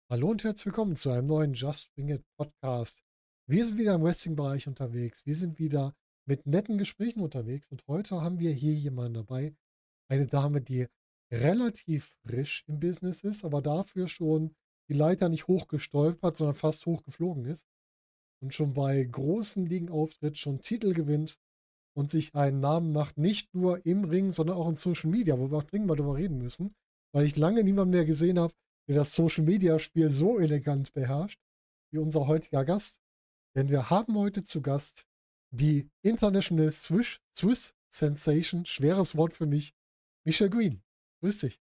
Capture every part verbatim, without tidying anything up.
Hallo und herzlich willkommen zu einem neuen Just Bring It Podcast. Wir sind wieder im Wrestling-Bereich unterwegs. Wir sind wieder mit netten Gesprächen unterwegs und heute haben wir hier jemanden dabei, eine Dame, die relativ frisch im Business ist, aber dafür schon die Leiter nicht hochgestolpert, sondern fast hochgeflogen ist und schon bei großen Ligen auftritt, schon Titel gewinnt und sich einen Namen macht, nicht nur im Ring, sondern auch in Social Media, wo wir auch dringend mal drüber reden müssen, weil ich lange niemanden mehr gesehen habe, der das Social Media Spiel so elegant beherrscht, wie unser heutiger Gast. Denn wir haben heute zu Gast die International Swiss, Swiss Sensation, schweres Wort für mich, Michelle Green. Grüß dich.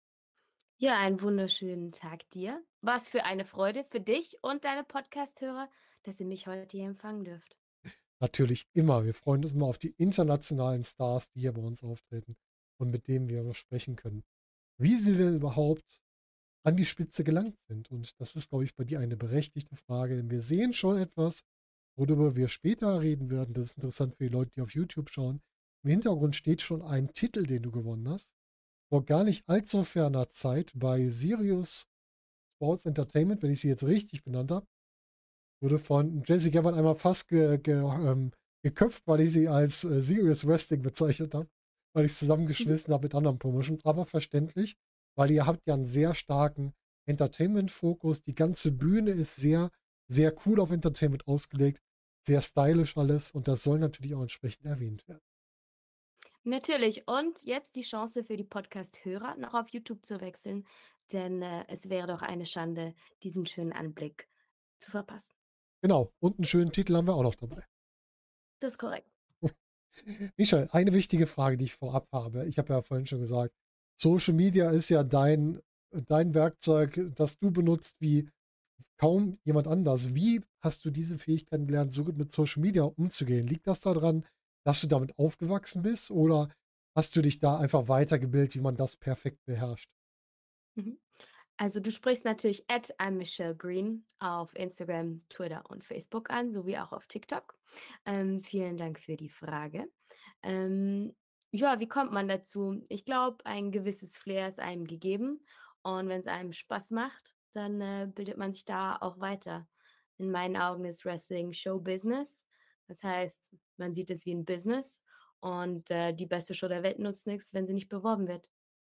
Ja, einen wunderschönen Tag dir. Was für eine Freude für dich und deine Podcast-Hörer, dass ihr mich heute hier empfangen dürft. Natürlich immer. Wir freuen uns immer auf die internationalen Stars, die hier bei uns auftreten und mit denen wir sprechen können. Wie sie denn überhaupt an die Spitze gelangt sind. Und das ist, glaube ich, bei dir eine berechtigte Frage, denn wir sehen schon etwas, worüber wir später reden werden. Das ist interessant für die Leute, die auf YouTube schauen. Im Hintergrund steht schon ein Titel, den du gewonnen hast. Vor gar nicht allzu ferner Zeit bei Sirius Sports Entertainment, wenn ich sie jetzt richtig benannt habe, wurde von Jessie Gavin einmal fast ge, ge, ähm, geköpft, weil ich sie als äh, Serious Wrestling bezeichnet habe, weil ich es Mhm. zusammengeschmissen habe mit anderen Promotions, aber verständlich, weil ihr habt ja einen sehr starken Entertainment-Fokus. Die ganze Bühne ist sehr, sehr cool auf Entertainment ausgelegt, sehr stylisch alles und das soll natürlich auch entsprechend erwähnt werden. Natürlich. Und jetzt die Chance für die Podcast-Hörer, noch auf YouTube zu wechseln, denn äh, es wäre doch eine Schande, diesen schönen Anblick zu verpassen. Genau, und einen schönen Titel haben wir auch noch dabei. Das ist korrekt. Michael, eine wichtige Frage, die ich vorab habe. Ich habe ja vorhin schon gesagt, Social Media ist ja dein, dein Werkzeug, das du benutzt wie kaum jemand anders. Wie hast du diese Fähigkeiten gelernt, so gut mit Social Media umzugehen? Liegt das daran, dass du damit aufgewachsen bist oder hast du dich da einfach weitergebildet, wie man das perfekt beherrscht? Mhm. Also du sprichst natürlich at I'm Michelle Green auf Instagram, Twitter und Facebook an, sowie auch auf TikTok. Ähm, vielen Dank für die Frage. Ähm, ja, wie kommt man dazu? Ich glaube, ein gewisses Flair ist einem gegeben und wenn es einem Spaß macht, dann äh, bildet man sich da auch weiter. In meinen Augen ist Wrestling Show Business. Das heißt, man sieht es wie ein Business und äh, die beste Show der Welt nutzt nichts, wenn sie nicht beworben wird.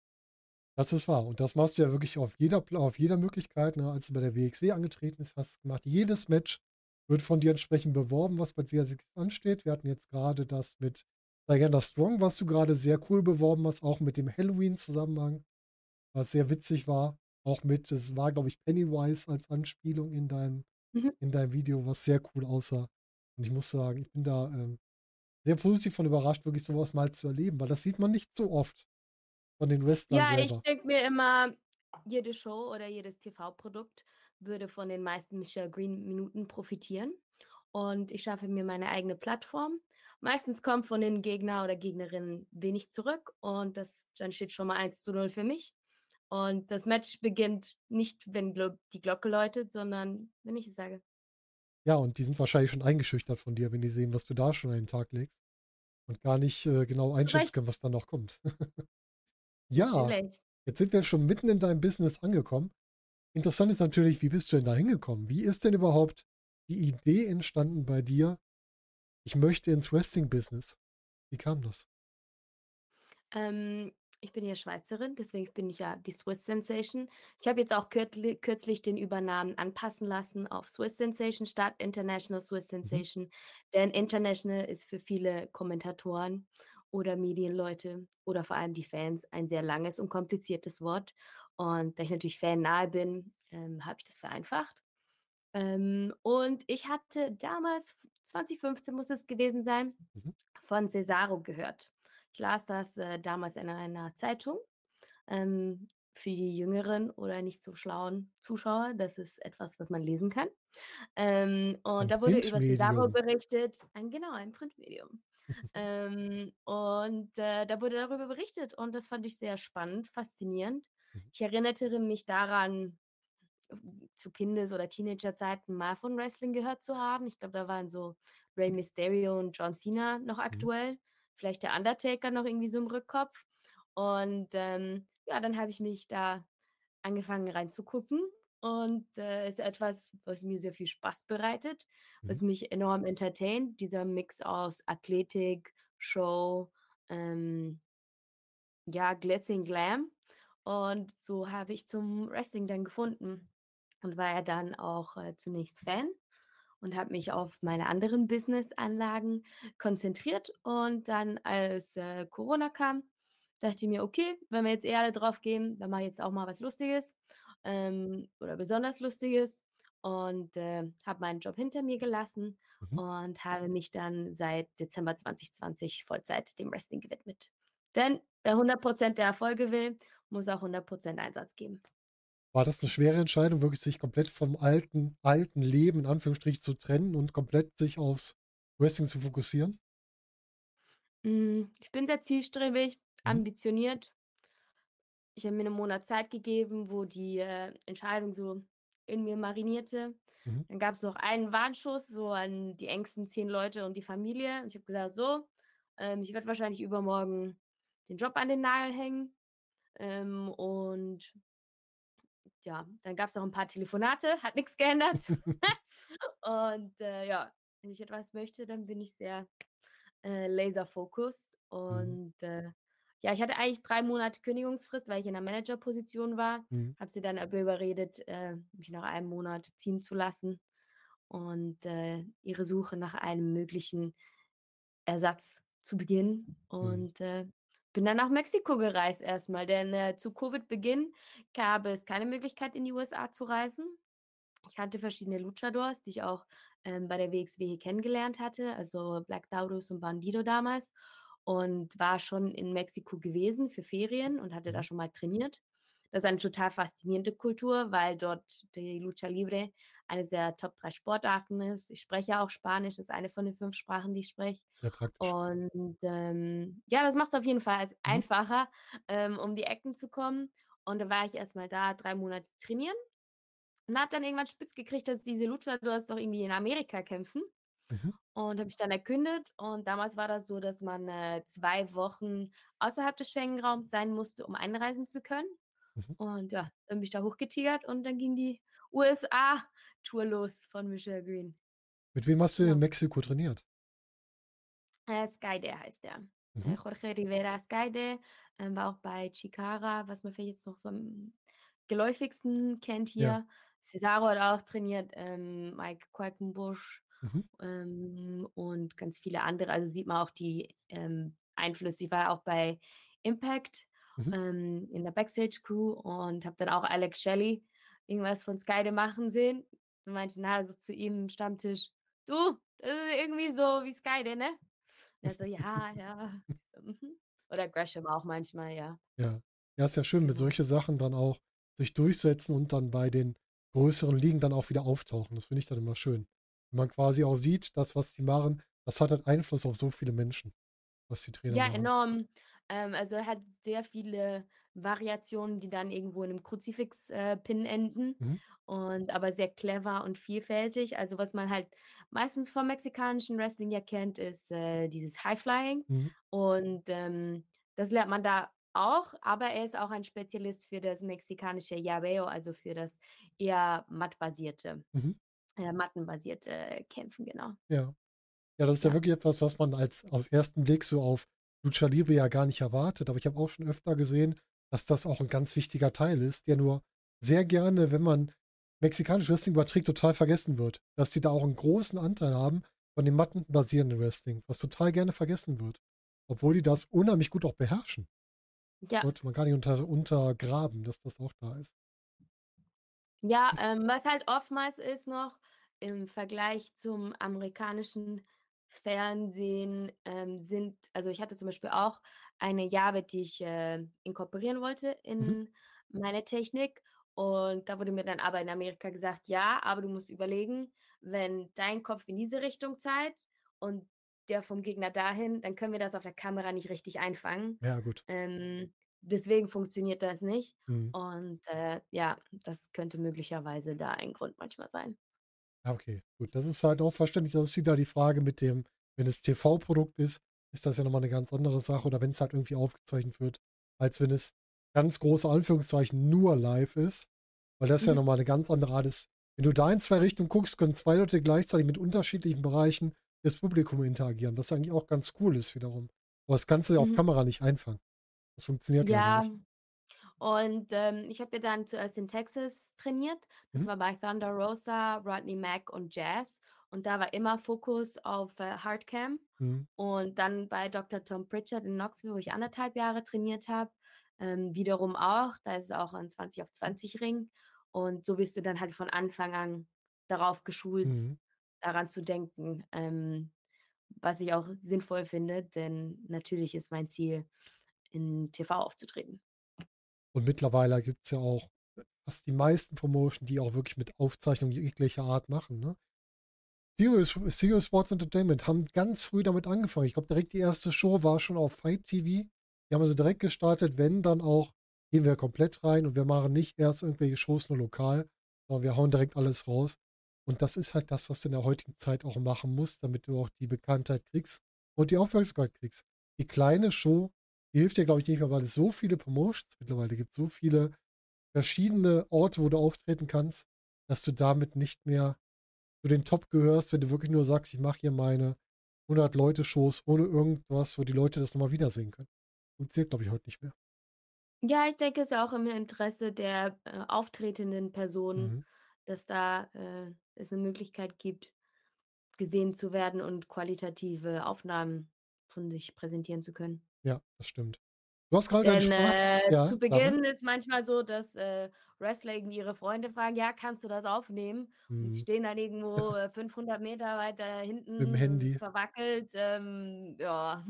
Das ist wahr. Und das machst du ja wirklich auf jeder, Pla- auf jeder Möglichkeit. Ne? Als du bei der W X W angetreten bist, hast du gemacht. Jedes Match wird von dir entsprechend beworben, was bei W X W ansteht. Wir hatten jetzt gerade das mit Diana Strong, was du gerade sehr cool beworben hast, auch mit dem Halloween-Zusammenhang, was sehr witzig war. Auch mit, es war, glaube ich, Pennywise als Anspielung in deinem, Mhm. in deinem Video, was sehr cool aussah. Und ich muss sagen, ich bin da ähm, sehr positiv von überrascht, wirklich sowas mal zu erleben, weil das sieht man nicht so oft von den Wrestlern Ja, ich selber. denke mir immer, jede Show oder jedes T V-Produkt würde von den meisten Michelle Green-Minuten profitieren. Und ich schaffe mir meine eigene Plattform. Meistens kommt von den Gegner oder Gegnerinnen wenig zurück und das dann steht schon mal eins zu null für mich. Und das Match beginnt nicht, wenn glo die Glocke läutet, sondern wenn ich es sage. Ja, und die sind wahrscheinlich schon eingeschüchtert von dir, wenn die sehen, was du da schon an den Tag legst und gar nicht äh, genau Zu einschätzen Recht, können, was dann noch kommt. Ja, natürlich. jetzt sind wir schon mitten in deinem Business angekommen. Interessant ist natürlich, wie bist du denn da hingekommen? Wie ist denn überhaupt die Idee entstanden bei dir, ich möchte ins Wrestling-Business? Wie kam das? Ähm, ich bin ja Schweizerin, deswegen bin ich ja die Swiss Sensation. Ich habe jetzt auch kürtli kürzlich den Übernamen anpassen lassen auf Swiss Sensation statt International Swiss Mhm. Sensation, denn International ist für viele Kommentatoren oder Medienleute oder vor allem die Fans ein sehr langes und kompliziertes Wort. Und da ich natürlich fannahe bin, ähm, habe ich das vereinfacht. Ähm, und ich hatte damals, zwanzig fünfzehn muss es gewesen sein, Mhm. von Cesaro gehört. Ich las das, äh, damals in einer Zeitung. Ähm, für die jüngeren oder nicht so schlauen Zuschauer, das ist etwas, was man lesen kann. Ähm, und Ein da wurde über Cesaro Printmedium. berichtet, ein genau, ein Printmedium. Ähm, und, äh, da wurde darüber berichtet und das fand ich sehr spannend, faszinierend. Ich erinnerte mich daran, zu Kindes oder Teenagerzeiten mal von Wrestling gehört zu haben. Ich glaube, da waren so Rey Mysterio und John Cena noch Mhm. aktuell, vielleicht der Undertaker noch irgendwie so im Rückkopf. Und, ähm, ja, dann habe ich mich da angefangen reinzugucken und, äh, ist etwas, was mir sehr viel Spaß bereitet, Mhm. was mich enorm entertaint, dieser Mix aus Athletik, Show, ähm, ja, Glitzy und Glam. Und so habe ich zum Wrestling dann gefunden und war ja dann auch, äh, zunächst Fan und habe mich auf meine anderen Businessanlagen konzentriert. Und dann, als, äh, Corona kam, dachte ich mir: „Okay, wenn wir jetzt eh alle drauf gehen, dann mache ich jetzt auch mal was Lustiges, ähm, oder besonders Lustiges." Und, äh, habe meinen Job hinter mir gelassen Mhm. und habe mich dann seit Dezember zwanzig zwanzig Vollzeit dem Wrestling gewidmet. Denn wer hundert Prozent der Erfolge will, muss auch hundert Prozent Einsatz geben. War das 'ne schwere Entscheidung, wirklich sich komplett vom alten alten Leben in Anführungsstrichen zu trennen und komplett sich aufs Wrestling zu fokussieren? Hm, ich bin sehr zielstrebig, Mhm. ambitioniert. Ich habe mir 'nen Monat Zeit gegeben, wo die, äh, Entscheidung so in mir marinierte. Mhm. Dann gab's noch einen Warnschuss so an die engsten zehn Leute und die Familie. Und ich habe gesagt: „So, ähm, ich werde wahrscheinlich übermorgen den Job an den Nagel hängen." Ähm, und ja, dann gab's noch 'n paar Telefonate, hat nix geändert. Und, äh, ja, wenn ich etwas möchte, dann bin ich sehr, äh, laser focused. Mhm. Und, äh, ja, ich hatte eigentlich drei Monate Kündigungsfrist, weil ich in 'ner Managerposition war, Mhm. habe sie dann aber überredet, äh, mich nach einem Monat ziehen zu lassen und, äh, ihre Suche nach einem möglichen Ersatz zu beginnen. Mhm. Und, äh, bin dann nach Mexiko gereist erst mal, denn, äh, zu Covid-Beginn gab es keine Möglichkeit, in die U S A zu reisen. Ich kannte verschiedene Luchadors, die ich auch, ähm, bei der W X W kennengelernt hatte, also Black Taurus und Bandido damals, und war schon in Mexiko gewesen für Ferien und hatte da Mhm. schon mal trainiert. Das ist eine total faszinierende Kultur, weil dort die Lucha Libre eines der Top drei Sportarten ist. Ich spreche auch Spanisch, ist eine von den fünf Sprachen, die ich spreche. Sehr praktisch. Und, ähm, ja, das macht's auf jeden Fall als Mhm. einfacher, ähm, um die Ecken zu kommen. Und da war ich erst mal da drei Monate trainieren und habe dann irgendwann spitz gekriegt, dass diese Luchadors doch irgendwie in Amerika kämpfen Mhm. und habe mich dann erkundigt. Und damals war das so, dass man, äh, zwei Wochen außerhalb des Schengen-Raums sein musste, um einreisen zu können. Mhm. Und ja, dann bin ich da hochgetigert und dann ging die U S A-Tour los von Michelle Green. Mit wem hast du denn in Genau. Mexiko trainiert? Äh, Skydare heißt der. Äh, Mhm. Jorge Rivera Skydare, ähm, war auch bei Chikara, was man vielleicht jetzt noch so am geläufigsten kennt Ja. hier. Cesaro hat auch trainiert, ähm, Mike Quackenbush, Mhm. ähm, und ganz viele andere. Also, sieht man auch die, ähm, Einflüsse. Ich war auch bei Impact, Mhm. ähm, in der Backstage-Crew und habe dann auch Alex Shelley irgendwas von Skydare machen sehen und meinte nachher so zu ihm im Stammtisch: „Du, das ist irgendwie so wie Skydare, ne?" Er so: „Ja, ja." Ich so: „Mhm." Oder Gresham auch manchmal, ja. Ja. Ja, ist ja schön, wenn Genau. solche Sachen dann auch sich durchsetzen und dann bei den größeren Ligen dann auch wieder auftauchen. Das finde ich dann immer schön. Wenn man quasi auch sieht, das, was die machen, das hat halt Einfluss auf so viele Menschen, was die Trainer Ja, machen. enorm. Ähm, also, er hat sehr viele Variationen, die dann irgendwo in 'nem Kruzifix, äh, Pin enden Mhm. und aber sehr clever und vielfältig. Also, was man halt meistens vom mexikanischen Wrestling ja kennt, ist, äh, dieses High Flying Mhm. und, ähm, das lernt man da auch, aber er ist auch ein Spezialist für das mexikanische Llaveo, also für das eher mattbasierte Mhm. äh, mattenbasierte Kämpfen, genau. Ja. Ja, das ist ja Ja. wirklich etwas, was man als aus ersten Blick so auf Lucha Libre ja gar nicht erwartet. Aber ich habe auch schon öfter gesehen, dass das auch 'n ganz wichtiger Teil ist, der nur sehr gerne, wenn man mexikanisches Wrestling überträgt, total vergessen wird. Dass die da auch 'n großen Anteil haben von dem mattenbasierenden Wrestling, was total gerne vergessen wird. Obwohl die das unheimlich gut auch beherrschen. Ja. Sollte man gar nicht unter untergraben, dass das auch da ist. Ja, ähm, was halt oftmals ist noch im Vergleich zum amerikanischen Fernsehen, ähm, sind also, ich hatte zum Beispiel auch eine Jave, die ich, äh, inkorporieren wollte Mhm. in meine Technik. Und da wurde mir dann aber in Amerika gesagt: „Ja, aber du musst überlegen, wenn dein Kopf in diese Richtung zeigt und der vom Gegner dahin, dann können wir das auf der Kamera nicht richtig einfangen. Ja, gut. Ähm, deswegen funktioniert das nicht." Mhm. Und, äh, ja, das könnte möglicherweise da ein Grund manchmal sein. Ah, okay, gut. Das ist halt auch verständlich. Das ist wieder die Frage mit dem wenn es T V-Produkt ist, ist das ja noch mal 'ne ganz andere Sache oder wenn's halt irgendwie aufgezeichnet wird, als wenn es ganz große Anführungszeichen nur live ist. Weil das ja Mhm. noch mal 'ne ganz andere Art ist. Wenn du da in zwei Richtungen guckst, können zwei Leute gleichzeitig mit unterschiedlichen Bereichen des Publikum interagieren, was eigentlich auch ganz cool ist wiederum. Aber das kannst du ja auf Mhm. Kamera nicht einfangen. Das funktioniert leider Ja, nicht. und, ähm, ich habe ja dann zuerst in Texas trainiert. Das Mhm, war bei Thunder Rosa, Rodney Mack und Jazz. Und da war immer Fokus auf, äh, Hardcam. mhm, Und dann bei Doktor Tom Pritchard in Knoxville, wo ich anderthalb Jahre trainiert habe, ähm, wiederum auch. Da ist es auch ein zwanzig auf zwanzig Ring. Und so wirst du dann halt von Anfang an darauf geschult, mhm. daran zu denken, ähm, was ich auch sinnvoll finde, denn natürlich ist mein Ziel, in T V aufzutreten. Und mittlerweile gibt's ja auch, äh, fast die meisten Promotion, die auch wirklich mit Aufzeichnung jeglicher Art machen, ne? Sirius Sirius Sports Entertainment haben ganz früh damit angefangen. Ich glaube, direkt die erste Show war schon auf Fight T V. Die haben also direkt gestartet, wenn, dann auch gehen wir komplett rein und wir machen nicht erst irgendwelche Shows nur lokal, sondern wir hauen direkt alles raus. Und das ist halt das, was du in der heutigen Zeit auch machen musst, damit du auch die Bekanntheit kriegst und die Aufmerksamkeit kriegst. Die kleine Show, die hilft dir, glaube ich, nicht mehr, weil es so viele Promotions mittlerweile gibt, so viele verschiedene Orte, wo du auftreten kannst, dass du damit nicht mehr zu den Top gehörst, wenn du wirklich nur sagst: „Ich mache hier meine hundert Leute-Shows ohne irgendwas, wo die Leute das noch mal wiedersehen können.“ Funktioniert, glaube ich, heute nicht mehr. Ja, ich denke, es ist ja auch im Interesse der, äh, auftretenden Personen, Mhm. dass da, äh, es 'ne Möglichkeit gibt, gesehen zu werden und qualitative Aufnahmen von sich präsentieren zu können. Ja, das stimmt. Du hast grade deinen Denn, Sprach äh, ja, zu sag mal. Beginn ist manchmal so, dass, äh, Wrestler irgendwie ihre Freunde fragen: „Ja, kannst du das aufnehmen?“ Und die Mhm. stehen dann irgendwo, äh, fünfhundert Meter weiter Mit'm hinten, es ist Handy. verwackelt, ähm, ja.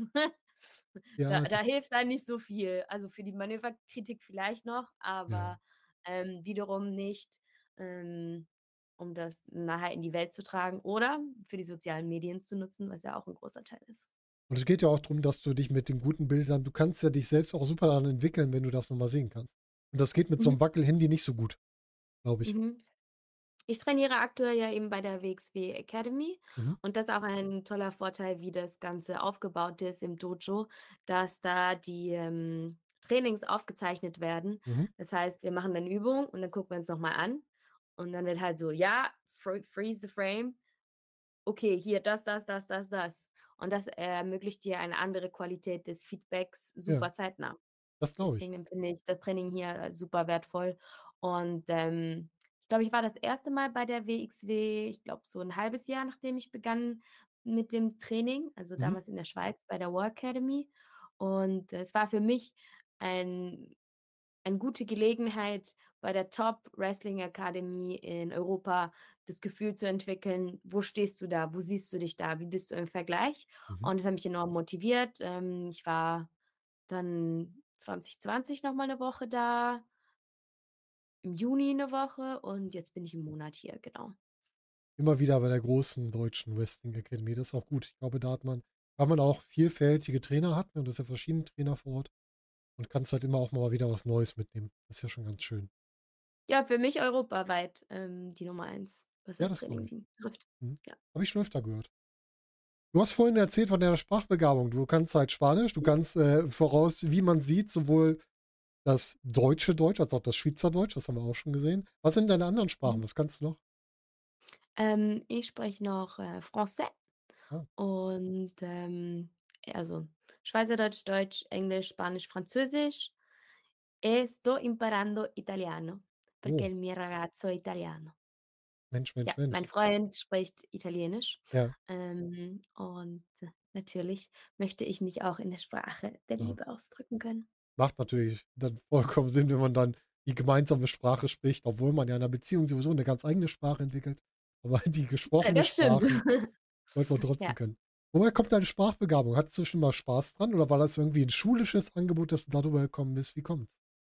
Da Ja, da das hilft einem nicht so viel. Also, für die Manöverkritik vielleicht noch, ja. aber, ähm, wiederum nicht, ähm, um das nachher in die Welt zu tragen oder für die sozialen Medien zu nutzen, was ja auch 'n großer Teil ist. Und es geht ja auch drum, dass du dich mit den guten Bildern du kannst ja dich selbst auch super daran entwickeln, wenn du das noch mal sehen kannst. Und das geht mit so 'nem Mhm, Wackel-Handy nicht so gut, glaube ich. mhm. Ich trainiere aktuell ja eben bei der W X W Academy Mhm, und das ist auch ein toller Vorteil, wie das Ganze aufgebaut ist im Dojo, dass da die, ähm, Trainings aufgezeichnet werden. mhm. Das heißt, wir machen dann Übung und dann gucken wir uns noch mal an und dann wird halt so: „Ja, fr freeze the frame. Okay, hier das, das, das, das, das.“ Und das ermöglicht dir eine andere Qualität des Feedbacks Ja, super zeitnah. das glaube ich. Deswegen empfinde ich das Training hier als super wertvoll. Und, ähm, ich glaube, ich war das erste Mal bei der W X W, ich glaube, so ein halbes Jahr, nachdem ich begann mit dem Training, also Mhm, damals in der Schweiz bei der War Academy. Und äh, es war für mich ein eine gute Gelegenheit, bei der Top Wrestling Academy in Europa das Gefühl zu entwickeln: „Wo stehst du da? Wo siehst du dich da? Wie bist du im Vergleich?“ mhm. Und das hat mich enorm motiviert. Ähm, ich war dann zwanzig zwanzig noch mal 'ne Woche da, im Juni 'ne Woche und jetzt bin ich 'n Monat hier, genau. Immer wieder bei der großen deutschen Wrestling Academy. Das ist auch gut. Ich glaube, da hat man weil man auch vielfältige Trainer hat, ne, und das sind ja verschiedene Trainer vor Ort und kannst halt immer auch mal wieder was Neues mitnehmen. Das ist ja schon ganz schön. Ja, für mich europaweit, ähm, die Nummer eins, was Ja, das das glaube Training ich. betrifft. Mhm. Ja. Habe ich schon öfter gehört. Du hast vorhin erzählt von deiner Sprachbegabung. Du kannst halt Spanisch, du Mhm, kannst, äh, voraus wie man sieht, sowohl das deutsche Deutsch als auch das Schwyzerdeutsch, das haben wir auch schon gesehen. Was sind deine anderen mhm. Sprachen? Was kannst du noch? Ähm, ich spreche noch, äh, Français Oh, und, ähm, also Schweizerdeutsch, Deutsch, Englisch, Spanisch, Französisch e sto imparando italiano, perché oh, il mio ragazzo è italiano. Mensch, Ja, Mensch, mein Mensch. Freund spricht Italienisch, Ja, ähm, und äh, natürlich möchte ich mich auch in der Sprache der klar. Liebe ausdrücken können. Macht natürlich dann vollkommen Sinn, wenn man dann die gemeinsame Sprache spricht, obwohl man ja in 'ner Beziehung sowieso 'ne ganz eigene Sprache entwickelt. Aber die Ja, gesprochene das stimmt. Sprache sollte man Ja. trotzdem können. Woher kommt deine Sprachbegabung? Hattest du schon mal Spaß dran oder war das irgendwie 'n schulisches Angebot, dass du darüber gekommen bist? Wie kommt's?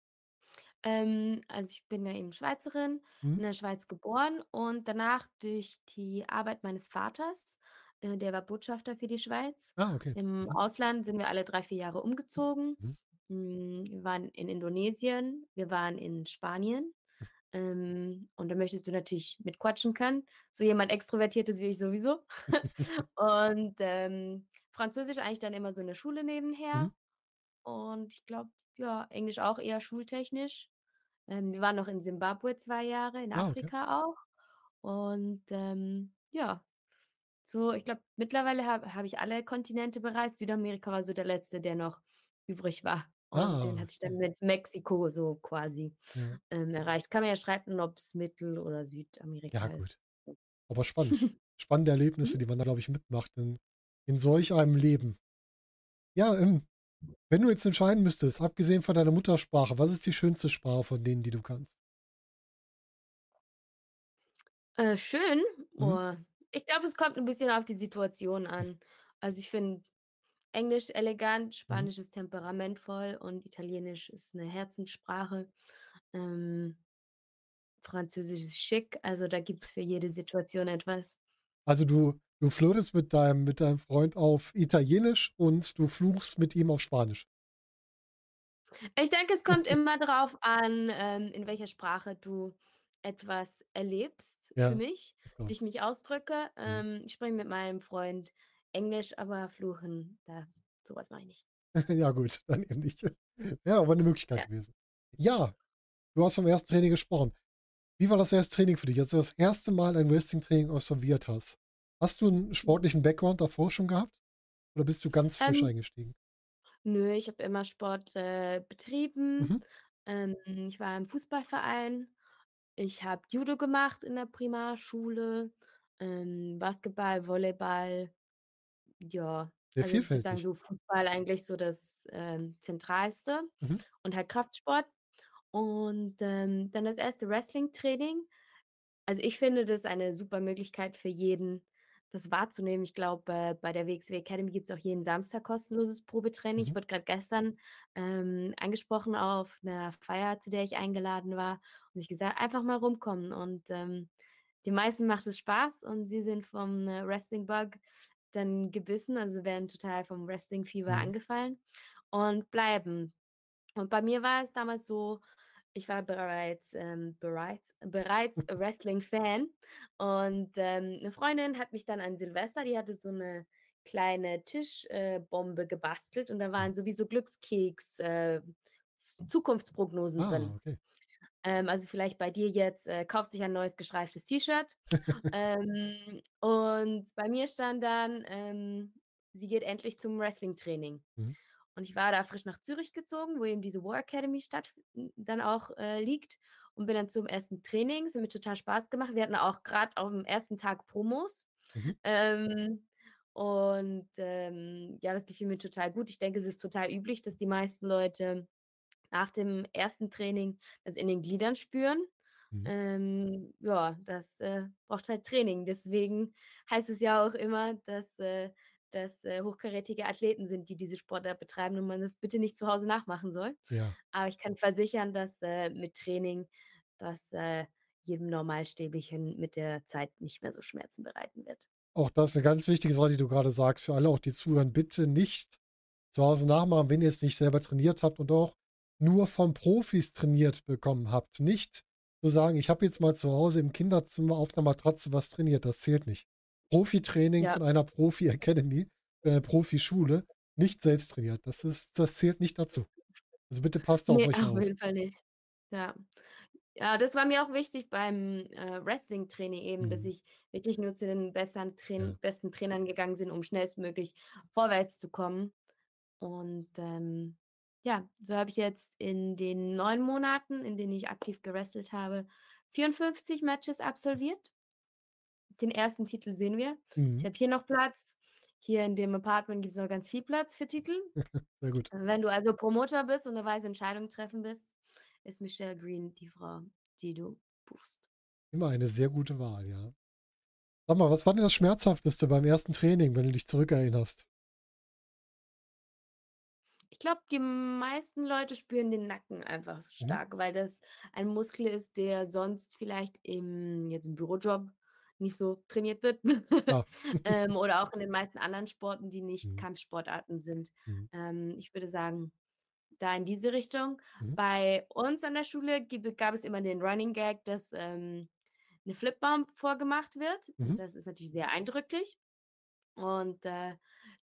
Ähm, also ich bin ja eben Schweizerin, Mhm. in der Schweiz geboren und danach durch die Arbeit meines Vaters, äh, der war Botschafter für die Schweiz. Ah, okay. Im Mhm. Ausland sind wir alle drei vier Jahre umgezogen. Mhm. Hm, wir waren in Indonesien, wir waren in Spanien. Ähm, und da möchtest du natürlich mit quatschen können. So jemand Extrovertiertes wie ich sowieso. Und, ähm, Französisch eigentlich dann immer so in der Schule Mhm. nebenher und ich glaube, ja, Englisch auch eher schultechnisch. Ähm, wir waren noch in Simbabwe zwei Jahre, in Ah, okay. Afrika auch. Und, ähm, ja, so, ich glaube, mittlerweile habe habe ich alle Kontinente bereist. Südamerika war so der letzte, der noch übrig war. Und den Ah, hatte ich dann okay. mit Mexiko so quasi, Ja. ähm, erreicht. Kann man ja streiten, ob's Mittel oder Ja, Südamerika gut. ist. Aber spannend. Spannende Mhm. Erlebnisse, die man da, glaube ich, mitmacht in in solch einem Leben. Ja, ähm, wenn du jetzt entscheiden müsstest, abgesehen von deiner Muttersprache, was ist die schönste Sprache von denen, die du kannst? Äh, schön? Mhm. Oh, ich glaube, es kommt 'n bisschen auf die Situation an. Also, ich finde Englisch elegant, Mhm. Spanisch ist temperamentvoll und Italienisch ist 'ne Herzenssprache. Ähm, Französisch ist schick, also da gibt's für jede Situation etwas. Also, du du flirtest mit deinem mit deinem Freund auf Italienisch und du fluchst mit ihm auf Spanisch? Ich denke, es kommt immer drauf an, ähm, in welcher Sprache du etwas erlebst für Ja, mich, das wie glaube ich. ich mich ausdrücke. Mhm. Ähm, ich spreche mit meinem Freund Englisch, aber fluchen, da so was mache ich nicht. Ja gut, dann eben nicht. Ja, aber 'ne Möglichkeit Ja. gewesen. Ja, du hast vom ersten Training gesprochen. Wie war das erste Training für dich, als du das erste Mal ein Wrestling-Training absolviert hast? Hast du 'n sportlichen Background davor schon gehabt oder bist du ganz frisch Ähm eingestiegen? Nö, ich habe immer Sport, äh, betrieben. Mhm. Ähm, ich war im Fußballverein. Ich habe Judo gemacht in der Primarschule, ähm, Basketball, Volleyball. Ja, Sehr also ich würde sagen, vielfältig. so Fußball eigentlich so das, ähm, Zentralste Mhm. und halt Kraftsport. Und, ähm, dann das erste Wrestling-Training. Also, ich finde das eine super Möglichkeit für jeden, das wahrzunehmen. Ich glaube, äh, bei der W X W Academy gibt's auch jeden Samstag kostenloses Probetraining. Ich Mhm. wurde grad gestern, ähm, angesprochen auf 'ner Feier, zu der ich eingeladen war und ich gesagt: „Einfach mal rumkommen." Und, ähm, den meisten macht es Spaß und sie sind vom, äh, Wrestling Bug dann gebissen, also werden total vom Wrestling-Fieber Mhm. angefallen und bleiben. Und bei mir war es damals so, ich war bereits, ähm bereits bereits Wrestling-Fan und, ähm, 'ne Freundin hat mich dann an Silvester die hatte so 'ne kleine Tisch äh, Bombe gebastelt und da Mhm. waren so wie so Glückskeks äh, Zukunftsprognosen Ah, drin. okay. Ähm, also vielleicht bei dir jetzt, äh, kauft sich ein neues gestreiftes T-Shirt. Ähm, und bei mir stand dann, ähm, sie geht endlich zum Wrestling-Training. Mhm. Und ich war da frisch nach Zürich gezogen, wo eben diese War Academy stattf n dann auch, äh, liegt und bin dann zum ersten Training. Es hat mir total Spaß gemacht. Wir hatten auch grad aufm ersten Tag Promos. Mhm. Ähm, und, ähm, ja, das gefiel mir total gut. Ich denke, es ist total üblich, dass die meisten Leute nach dem ersten Training das in den Gliedern spüren. Mhm. Ähm, ja, das, äh, braucht halt Training. Deswegen heißt es ja auch immer, dass, äh dass, äh, hochkarätige Athleten sind, die diese Sportart betreiben und man das bitte nicht zu Hause nachmachen soll. Ja. Aber ich kann versichern, dass, äh, mit Training das, äh, jedem Normalsterblichen mit der Zeit nicht mehr so Schmerzen bereiten wird. Auch das ist 'ne ganz wichtige Sache, die du grade sagst, für alle auch, die zuhören. Bitte nicht zu Hause nachmachen, wenn ihr es nicht selber trainiert habt und auch nur von Profis trainiert bekommen habt. Nicht zu sagen: „Ich habe jetzt mal zu Hause im Kinderzimmer auf 'ner Matratze was trainiert." Das zählt nicht. Profi-Training Ja. von einer Profi-Academy, äh, Profischule, nicht selbst trainiert. Das ist das zählt nicht dazu. Also, bitte passt da auf Ne, euch auf auf. jeden Fall nicht. Ja. Ja, das war mir auch wichtig beim, äh, Wrestling-Training eben, dass Mhm. ich wirklich nur zu den bessern Ja. Train besten Trainern gegangen sind, um schnellstmöglich vorwärts zu kommen. Und, ähm, ja, so habe ich jetzt in den neun Monaten, in denen ich aktiv gewrestelt habe, vierundfünfzig Matches absolviert. Den ersten Titel sehen wir. Ich Mhm. habe hier noch Platz. Hier in dem Apartment gibt's noch ganz viel Platz für Titel. Sehr gut. Wenn du also Promoter bist und 'ne weise Entscheidung treffen bist, ist Michelle Green die Frau, die du buchst. Immer eine sehr gute Wahl, ja. Sag mal, was war denn das Schmerzhafteste beim ersten Training, wenn du dich zurückerinnerst? Ich glaube, die meisten Leute spüren den Nacken einfach Mhm. stark, weil das ein Muskel ist, der sonst vielleicht im jetzt im Bürojob nicht so trainiert wird. Ja. Ähm, oder auch in den meisten anderen Sporten, die nicht Mhm. Kampfsportarten sind. Mhm. Ähm, ich würde sagen, da in diese Richtung. Mhm. Bei uns an der Schule gib gab es immer den Running Gag, dass, ähm, 'ne Flipbomb vorgemacht wird. Mhm. Das ist natürlich sehr eindrücklich. Und, äh,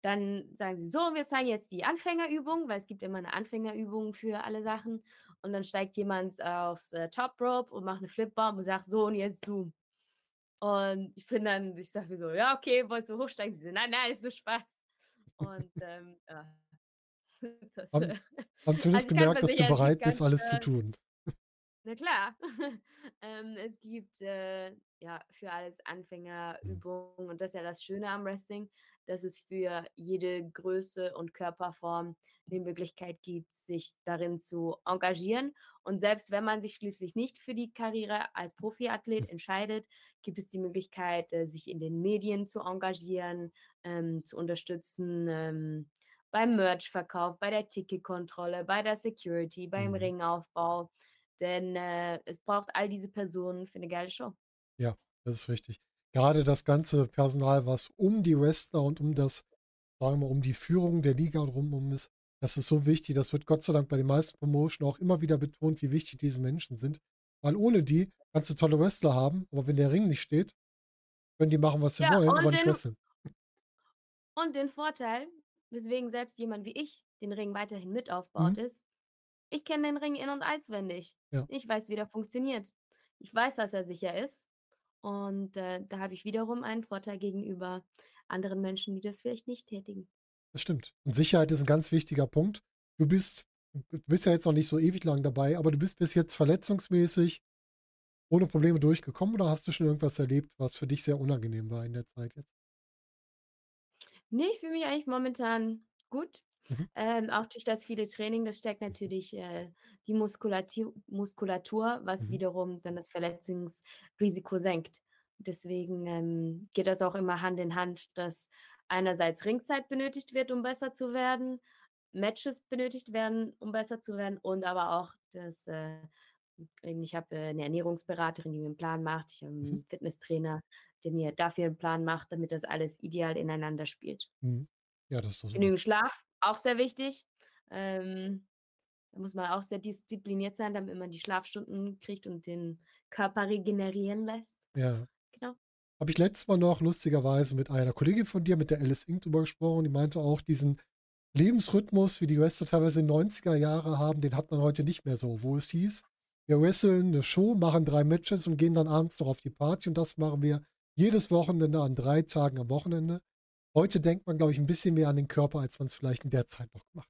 dann sagen sie: „So, wir zeigen jetzt die Anfängerübung“, weil es gibt immer 'ne Anfängerübung für alle Sachen. Und dann steigt jemand aufs, äh, Top Rope und macht 'ne Flip-Bomb und sagt: „So, und jetzt du.“ Und ich bin dann ich sage mir so: „Ja, okay, wolltest du hochsteigen?“ Sie so: „Nein, nein, ist nur Spaß.“ Und, ähm, ja, das, Haben äh haben also, zumindest ich kann gemerkt, dass du versichern, es gibt bereit bist, ganz, alles zu äh tun. na klar. Ähm, es gibt, äh, ja, für alles Mhm. Anfängerübungen und das ist ja das Schöne am Wrestling, dass es für jede Größe und Körperform die Möglichkeit gibt, sich darin zu engagieren. Und selbst wenn man sich schließlich nicht für die Karriere als Hm. Profiathlet entscheidet, gibt es die Möglichkeit, äh, sich in den Medien zu engagieren, ähm, zu unterstützen, ähm, beim Merchverkauf, bei der Ticketkontrolle, bei der Security, beim Mhm. Ringaufbau, denn, äh, es braucht all diese Personen für 'ne geile Show. Ja, das ist richtig. Gerade das ganze Personal, was um die Wrestler und um das sagen wir mal, um die Führung der Liga drumherum ist, das ist so wichtig. Das wird Gott sei Dank bei den meisten Promotion auch immer wieder betont, wie wichtig diese Menschen sind. Weil ohne die kannst du tolle Wrestler haben, aber wenn der Ring nicht steht, können die machen, was sie Ja, wollen, aber und nicht den wresteln. und den Vorteil, weswegen selbst jemand wie ich den Ring weiterhin mit Mhm. aufbaut, ist: Ich kenne den Ring in und auswendig. Ja, Ich weiß, wie der funktioniert. Ich weiß, dass er sicher ist und, äh, da habe ich wiederum einen Vorteil gegenüber anderen Menschen, die das vielleicht nicht tätigen. das stimmt. Und Sicherheit ist ein ganz wichtiger Punkt. Du bist du bist ja jetzt noch nicht so ewig lang dabei, aber du bist bis jetzt verletzungsmäßig ohne Probleme durchgekommen oder hast du schon irgendwas erlebt, was für dich sehr unangenehm war in der Zeit jetzt? Ne, ich fühle mich eigentlich momentan gut. Mhm. Ähm, auch durch das viele Training, das stärkt Mhm. natürlich, äh, die Muskulatur Muskulatur, was Mhm. wiederum dann das Verletzungsrisiko senkt. Deswegen, ähm, geht das auch immer Hand in Hand, dass einerseits Ringzeit benötigt wird, um besser zu werden, Matches benötigt werden, um besser zu werden und aber auch das, äh eben ich habe, äh, 'ne Ernährungsberaterin, die mir 'n Plan macht. Ich habe Mhm. 'n Fitnesstrainer, der mir dafür 'n Plan macht, damit das alles ideal ineinander spielt. Mhm. Ja, das ist doch super. Genügend Schlaf, auch sehr wichtig. Ähm, da muss man auch sehr diszipliniert sein, damit man die Schlafstunden kriegt und den Körper regenerieren lässt. Ja. Genau. Habe ich letztes Mal noch lustigerweise mit einer Kollegin von dir, mit der Alice Ink drüber gesprochen. Die meinte auch, diesen Lebensrhythmus, wie die Wrestler teilweise in neunziger Jahre haben, den hat man heute nicht mehr so. Wo es hieß, wir wresteln eine Show, machen drei Matches und gehen dann abends noch auf die Party. Und das machen wir jedes Wochenende an drei Tagen am Wochenende. Heute denkt man, glaube ich, ein bisschen mehr an den Körper, als man es vielleicht in der Zeit noch gemacht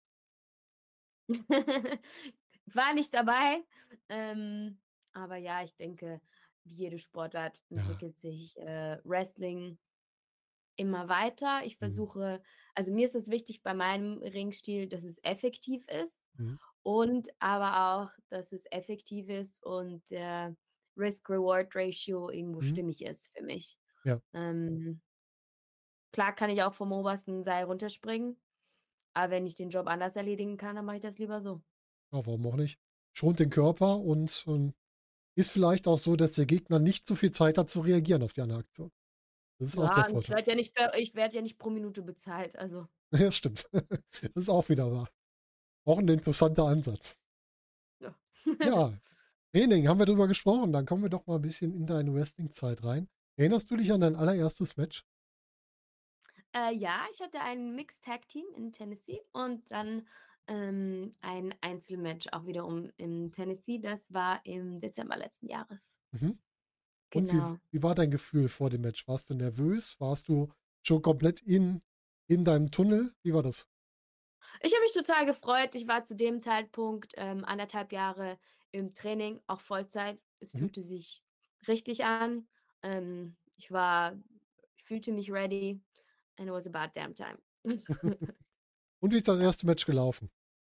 War nicht dabei, ähm, aber ja, ich denke, wie jede Sportart hat. Ja. entwickelt sich, äh, Wrestling immer weiter. Ich Mhm. versuche also, mir ist es wichtig bei meinem Ringstil, dass es effektiv ist Mhm. und aber auch, dass es effektiv ist und der Risk-Reward-Ratio irgendwo Mhm. stimmig ist für mich. Ja. Ähm, klar kann ich auch vom obersten Seil runterspringen, aber wenn ich den Job anders erledigen kann, dann mache ich das lieber so. Ja, warum auch nicht? Schont den Körper und ähm, ist vielleicht auch so, dass der Gegner nicht so viel Zeit hat zu reagieren auf deine Aktion. Das ist auch der Ja, und ich Vorteil. werde ja nicht per ich werde ja nicht pro Minute bezahlt, also, Ja, stimmt. Das ist auch wieder wahr. Auch 'n interessanter Ansatz. ja. Ja, Training, haben wir drüber gesprochen. Dann kommen wir doch mal 'n bisschen in deine Wrestling-Zeit rein. Erinnerst du dich an dein allererstes Match? Äh, ja, ich hatte ein Mixed Tag Team in Tennessee und dann, ähm, ein Einzelmatch auch wiederum in Tennessee. Das war im Dezember letzten Jahres. Mhm. Und wie Genau. wie war dein Gefühl vor dem Match? Warst du nervös? Warst du schon komplett in in deinem Tunnel? Wie war das? Ich habe mich total gefreut. Ich war zu dem Zeitpunkt, ähm, anderthalb Jahre im Training, auch Vollzeit. Es Mhm. fühlte sich richtig an. Ähm, ich war ich fühlte mich ready and it was about damn time. Und wie ist das Ja. erste Match gelaufen?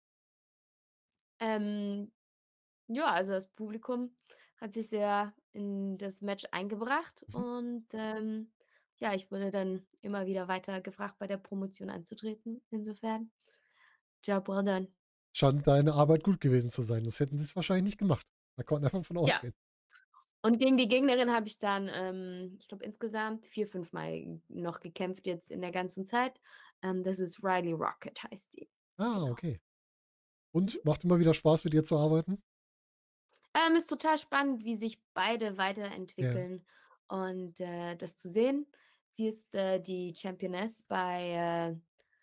Ähm Ja, also das Publikum hat sich sehr in das Match eingebracht Mhm. und, ähm, ja, ich wurde dann immer wieder weiter gefragt, bei der Promotion anzutreten. Insofern, Job well done. Scheint deine Arbeit gut gewesen zu sein. Das hätten sie's wahrscheinlich nicht gemacht. Da konnte man von Ja, ausgehen. und gegen die Gegnerin habe ich dann, ähm, ich glaube, insgesamt vier, fünf Mal noch gekämpft jetzt in der ganzen Zeit. Ähm, das ist Riley Rocket heißt die. Ah, Genau. okay. Mhm. Und macht immer wieder Spaß, mit ihr zu arbeiten? Ähm, ist total spannend, wie sich beide Ja. weiterentwickeln und, äh, das zu sehen. Sie ist, äh, die Championess bei, äh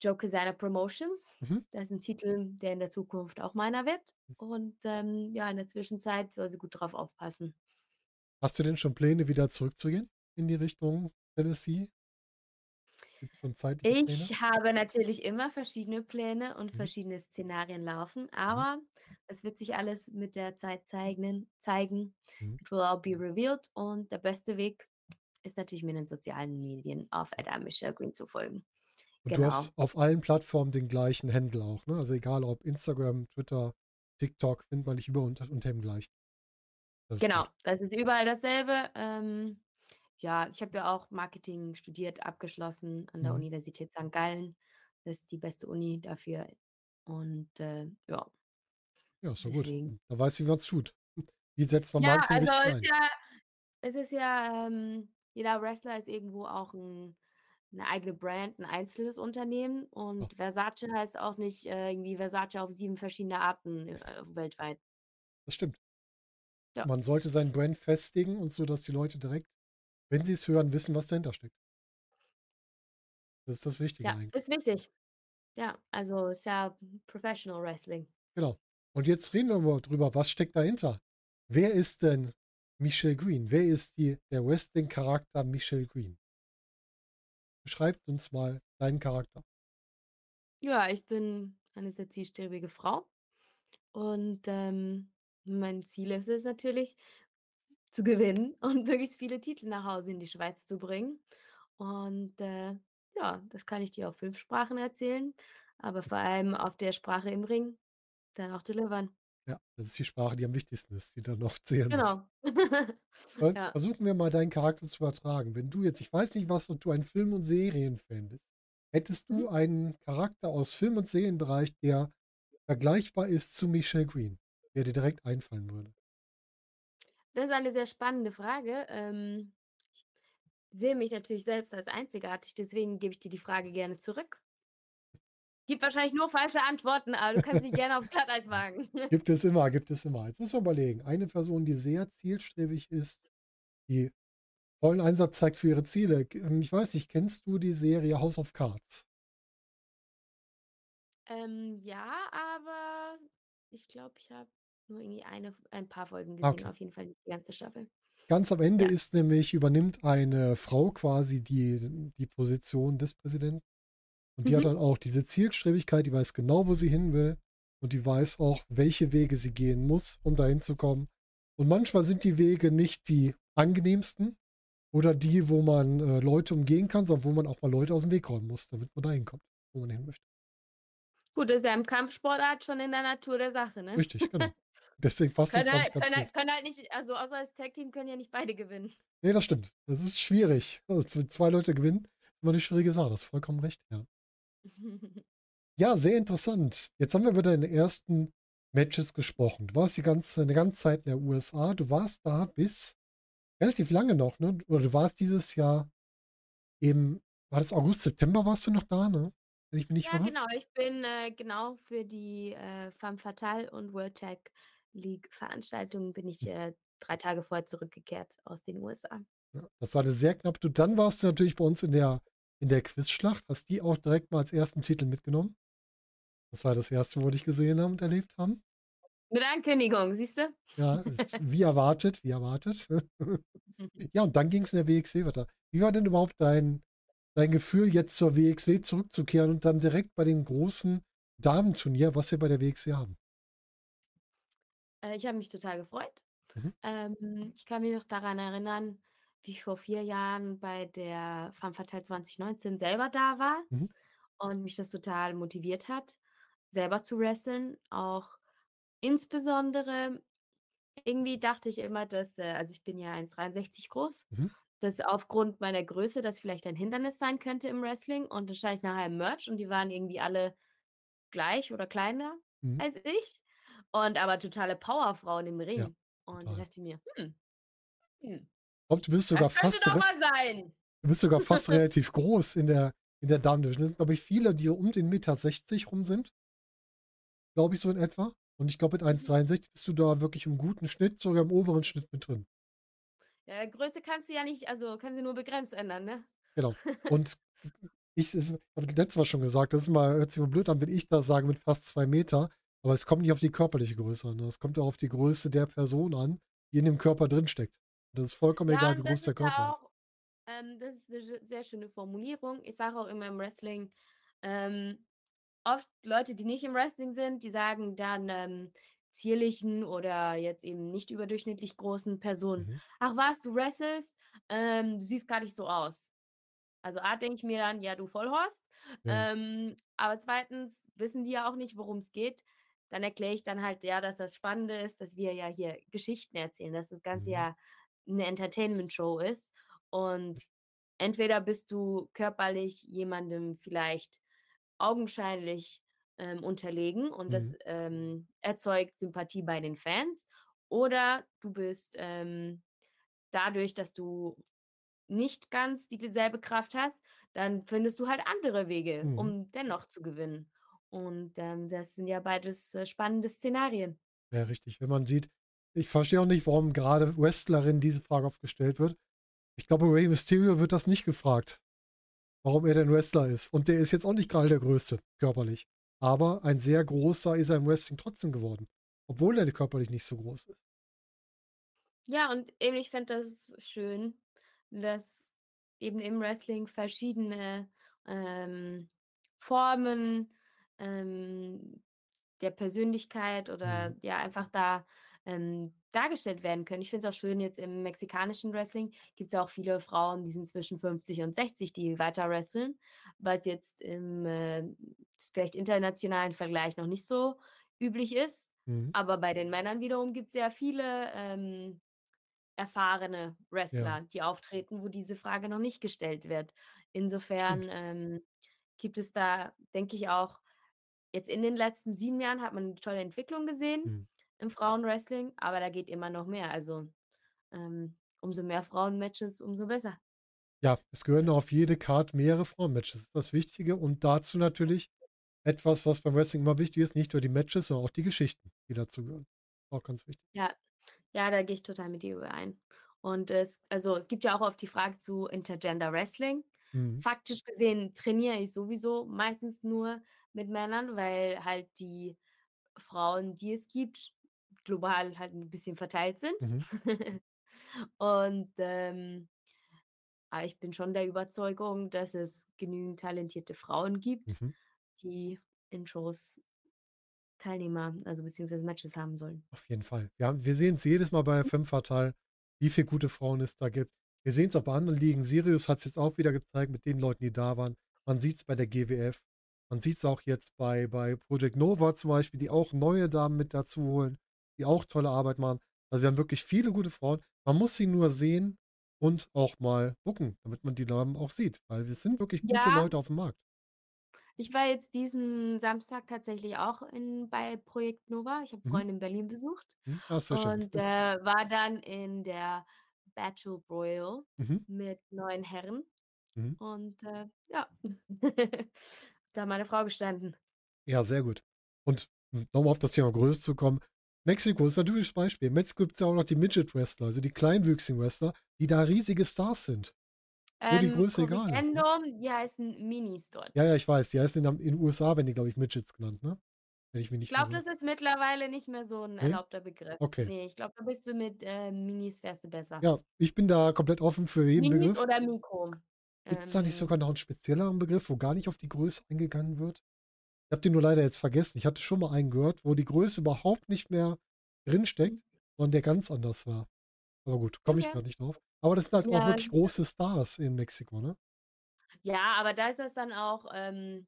Joe Quesada Promotions. Mhm. Das ist 'n Titel, der in der Zukunft auch meiner wird. Und, ähm, ja, in der Zwischenzeit soll sie gut drauf aufpassen. Hast du denn schon Pläne, wieder zurückzugehen in die Richtung Tennessee? Gibt's schon zeitliche Pläne? Ich habe natürlich immer verschiedene Pläne und Mhm. verschiedene Szenarien laufen, Mhm. aber es wird sich alles mit der Zeit zeignen zeigen. Mhm. It will all be revealed und der beste Weg ist natürlich, mir in den sozialen Medien auf at amichagreen zu folgen. Und du Genau. hast auf allen Plattformen den gleichen Handle auch, ne? Also, egal ob Instagram, Twitter, TikTok, findet man dich über unter unter dem gleichen. Das ist Genau, gut. das ist überall dasselbe. Ähm, ja, ich habe ja auch Marketing studiert, abgeschlossen an der Mhm. Universität Sankt Gallen. Das ist die beste Uni dafür und, äh, ja. Ja, ist doch gut. Deswegen. Da weißt du, wie man's tut. Wie setzt man Ja, Marketing also, richtig ist ein? ja es ist ja, ähm jeder Wrestler ist irgendwo auch 'n 'ne eigene Brand, 'n einzelnes Unternehmen Ja. und Versace heißt auch nicht, äh, irgendwie Versace auf sieben verschiedene Arten, äh, weltweit. Das stimmt. Ja. Man sollte seinen Brand festigen und so, dass die Leute direkt, wenn sie's hören, wissen, was dahinter steckt. Das ist das Wichtige Ja, eigentlich. ist wichtig. Ja, also, ist ja Professional Wrestling. Genau. Und jetzt reden wir mal drüber, was steckt dahinter? Wer ist denn Michelle Green? Wer ist die der Wrestling-Charakter Michelle Green? Beschreib uns mal deinen Charakter. Ja, ich bin eine sehr zielstrebige Frau und, ähm, mein Ziel ist es natürlich, zu gewinnen und möglichst viele Titel nach Hause in die Schweiz zu bringen. Und, äh, ja, das kann ich dir auf fünf Sprachen erzählen, aber vor allem auf der Sprache im Ring dann auch delivern. Ja, das ist die Sprache, die am wichtigsten ist, die dann noch zählen muss. Genau. Ver Ja. versuchen wir mal, deinen Charakter zu übertragen. Wenn du jetzt ich weiß nicht, was ob du ein Film und Serienfan bist. Hättest Mhm. du einen Charakter aus Film und Serienbereich, der vergleichbar ist zu Michelle Green, der dir direkt einfallen würde? Das ist eine sehr spannende Frage. Ähm sehe mich natürlich selbst als einzigartig, deswegen gebe ich dir die Frage gerne zurück. Gibt wahrscheinlich nur falsche Antworten, aber du kannst dich gerne aufs Glatteis wagen. Gibt es immer, gibt es immer. Jetzt müssen wir überlegen. Eine Person, die sehr zielstrebig ist, die vollen Einsatz zeigt für ihre Ziele. K ähm, ich weiß nicht, kennst du die Serie House of Cards? Ähm, ja, aber ich glaube, ich habe nur irgendwie eine F ein paar Folgen Ah, gesehen, okay. auf jeden Fall nicht die ganze Staffel. Ganz am Ende Ja. ist nämlich übernimmt eine Frau quasi die die Position des Präsidenten. Und die hat Mhm. dann auch diese Zielstrebigkeit, die weiß genau, wo sie hin will und die weiß auch, welche Wege sie gehen muss, um dahin zu kommen. Und manchmal sind die Wege nicht die angenehmsten oder die, wo man, äh, Leute umgehen kann, sondern wo man auch mal Leute aus'm Weg räumen muss, damit man dahin kommt, wo man hin möchte. Gut, das ist ja im Kampfsportart schon in der Natur der Sache, ne? Richtig, genau. Deswegen passt das, Können glaube ich, halt ganz können gut. halt können halt nicht also, außer als Tag-Team können ja nicht beide gewinnen. Ne, das stimmt. Das ist schwierig. Also, wenn zwei Leute gewinnen, ist immer 'ne schwierige Sache. Da hast du vollkommen recht, ja. Ja, sehr interessant. Jetzt haben wir über deine ersten Matches gesprochen. Du warst die ganze 'ne ganze Zeit in der U S A. Du warst da bis relativ lange noch, ne? Oder du warst dieses Jahr im war das August, September warst du noch da, ne? Wenn ich mich nicht Ja, irre? genau. Ich bin, äh, genau für die, äh, Femme Fatale und World Tag League Veranstaltungen bin ich, Hm. äh, drei Tage vorher zurückgekehrt aus den U S A. Ja, das war dann sehr knapp. Du, dann warst du natürlich bei uns in der in der Quizschlacht, hast die auch direkt mal als ersten Titel mitgenommen. Das war das erste, wo wir dich gesehen haben und erlebt haben. Mit Ankündigung, siehst du? Ja, ist wie erwartet, wie erwartet. Ja, und dann ging's in der W X W weiter. Wie war denn überhaupt dein dein Gefühl, jetzt zur W X W zurückzukehren und dann direkt bei dem großen Damenturnier, was wir bei der W X W haben? Äh, ich habe mich total gefreut. Mhm. Ähm, ich kann mich noch daran erinnern, wie ich vor vier Jahren bei der Femme Fatale zwanzig neunzehn selber da war Mhm. und mich das total motiviert hat, selber zu wresteln. Auch insbesondere irgendwie dachte ich immer, dass, äh also, ich bin ja eins dreiundsechzig groß, Mhm. dass aufgrund meiner Größe das vielleicht ein Hindernis sein könnte im Wrestling und dann stand ich nachher im Merch und die waren irgendwie alle gleich oder kleiner Mhm. als ich und aber totale Powerfrauen im Ja, Ring. Und ich total. dachte mir: „Hm, hm, Glaube, du bist sogar das könnte fast doch re mal sein.“ du bist sogar fast relativ groß in der in der Damen-Division. Da sind, glaube ich, viele, die um den Meter sechzig rum sind. Glaube ich so in etwa. Und ich glaube, mit eins Mhm. dreiundsechzig bist du da wirklich im guten Schnitt, sogar im oberen Schnitt mit drin. Ja, Größe kannst du ja nicht also, kannst du nur begrenzt ändern, ne? Genau. Und Ich es habe ich letztes Mal schon gesagt, das ist mal hört sich immer blöd an, wenn ich das sage mit fast zwei Meter, aber es kommt nicht auf die körperliche Größe an, ne? Es kommt auch auf die Größe der Person an, die in dem Körper drinsteckt. Das ist vollkommen Ja, egal, wie und das groß der ist Körper ja ist. auch ähm, das ist 'ne schö sehr schöne Formulierung. Ich sage auch immer im Wrestling, ähm, oft Leute, die nicht im Wrestling sind, die sagen dann, ähm, zierlichen oder jetzt eben nicht überdurchschnittlich großen Personen: Mhm. „Ach was, du wrestlest? Ähm, du siehst gar nicht so aus.“ Also, A, denke ich mir dann: „Ja, du Vollhorst.“ Ja. Ähm, aber zweitens wissen die ja auch nicht, worum's geht. Dann erkläre ich dann halt, ja, dass das Spannende ist, dass wir ja hier Geschichten erzählen, dass das Ganze Mhm. ja 'ne Entertainment-Show ist. Und entweder bist du körperlich jemandem vielleicht augenscheinlich, ähm, unterlegen und Mhm. das, ähm, erzeugt Sympathie bei den Fans oder du bist, ähm dadurch, dass du nicht ganz die selbe Kraft hast, dann findest du halt andere Wege, Mhm. um dennoch zu gewinnen. Und, ähm, das sind ja beides, äh, spannende Szenarien. Ja, richtig. Wenn man sieht ich verstehe auch nicht, warum gerade Wrestlerinnen diese Frage oft gestellt wird. Ich glaube, Rey Mysterio wird das nicht gefragt, warum er denn Wrestler ist. Und der ist jetzt auch nicht gerade der Größte körperlich. Aber ein sehr großer ist er im Wrestling trotzdem geworden, obwohl er körperlich nicht so groß ist. Ja, und eben ich finde das schön, dass eben im Wrestling verschiedene, ähm, Formen, ähm, der Persönlichkeit Mhm. oder ja einfach da, ähm, dargestellt werden können. Ich finde es auch schön, jetzt im mexikanischen Wrestling gibt's ja auch viele Frauen, die sind zwischen fünfzig und sechzig, die weiter wresteln, was jetzt im, äh, vielleicht internationalen Vergleich noch nicht so üblich ist. Mhm. Aber bei den Männern wiederum gibt's ja viele, ähm, erfahrene Ja. Wrestler, die auftreten, wo diese Frage noch nicht gestellt wird. Stimmt. Insofern, ähm, gibt es da, denke ich auch jetzt in den letzten sieben Jahren hat man 'ne tolle Entwicklung gesehen Mhm. im Frauenwrestling, aber da geht immer noch mehr. Also, ähm, umso mehr Frauenmatches, umso besser. Ja, es gehören auf jede Card mehrere Frauenmatches. Das ist das Wichtige und dazu natürlich etwas, was beim Wrestling immer wichtig ist, nicht nur die Matches, sondern auch die Geschichten, die dazugehören. Auch ganz wichtig. Ja, ja, da gehe ich total mit dir überein. Und es also, es gibt ja auch oft die Frage zu Intergender Wrestling. Mhm. Faktisch gesehen trainiere ich sowieso meistens nur mit Männern, weil halt die Frauen, die es gibt, global halt 'n bisschen verteilt sind. Mhm. Und, ähm aber ich bin schon der Überzeugung, dass es genügend talentierte Frauen gibt, Mhm. die in Shows Teilnehmer, also beziehungsweise Matches haben sollen. Auf jeden Fall. Wir haben wir sehen's jedes Mal bei Femme Fatale, wie viel gute Frauen es da gibt. Wir sehen's auch bei anderen Ligen. Sirius hat's jetzt auch wieder gezeigt mit den Leuten, die da waren. Man sieht's bei der G W F. Man sieht's auch jetzt bei bei Project Nova zum Beispiel, die auch neue Damen mit dazu holen, die auch tolle Arbeit machen. Also, wir haben wirklich viele gute Frauen. Man muss sie nur sehen und auch mal booken, damit man die Damen auch sieht, weil es sind wirklich gute Ja. Leute auf'm Markt. Ich war jetzt diesen Samstag tatsächlich auch in bei Project Nova. Ich habe Mhm. Freunde in Berlin besucht Mhm. Ah, sehr schön. und, äh, war dann in der Battle Royal Mhm. mit neun Herren Mhm. und, äh, ja, da meine Frau gestanden. Ja, sehr gut. Und um noch mal auf das Thema Größe zu kommen, Mexiko ist natürlich das Beispiel. In Mexiko gibt's ja auch noch die Midget Wrestler, also die kleinwüchsigen Wrestler, die da riesige Stars sind, wo die Ähm, Größe egal ist, ne? Corriendo, die heißen Minis Ja, dort. ja, ich weiß. Die heißen in am in den U S A werden die, glaube ich, Midgets genannt, ne? Wenn ich mich Ich nicht glaube, irre. das ist mittlerweile nicht mehr so 'n Ne? erlaubter Begriff. Okay. Ne, ich glaube, da bist du mit, äh, Minis fährst du besser. Ja, ich bin da komplett offen für jeden Minis Begriff. oder Mikro, Gibt's da nicht ähm sogar noch 'n spezielleren Begriff, wo gar nicht auf die Größe eingegangen wird? Ich habe den nur leider jetzt vergessen. Ich hatte schon mal einen gehört, wo die Größe überhaupt nicht mehr drinsteckt, sondern der ganz anders war. Aber gut, komme ich Okay. grad nicht drauf. Aber das sind halt auch Ja, wirklich sicher. große Stars in Mexiko, ne? Ja, aber da ist das dann auch, ähm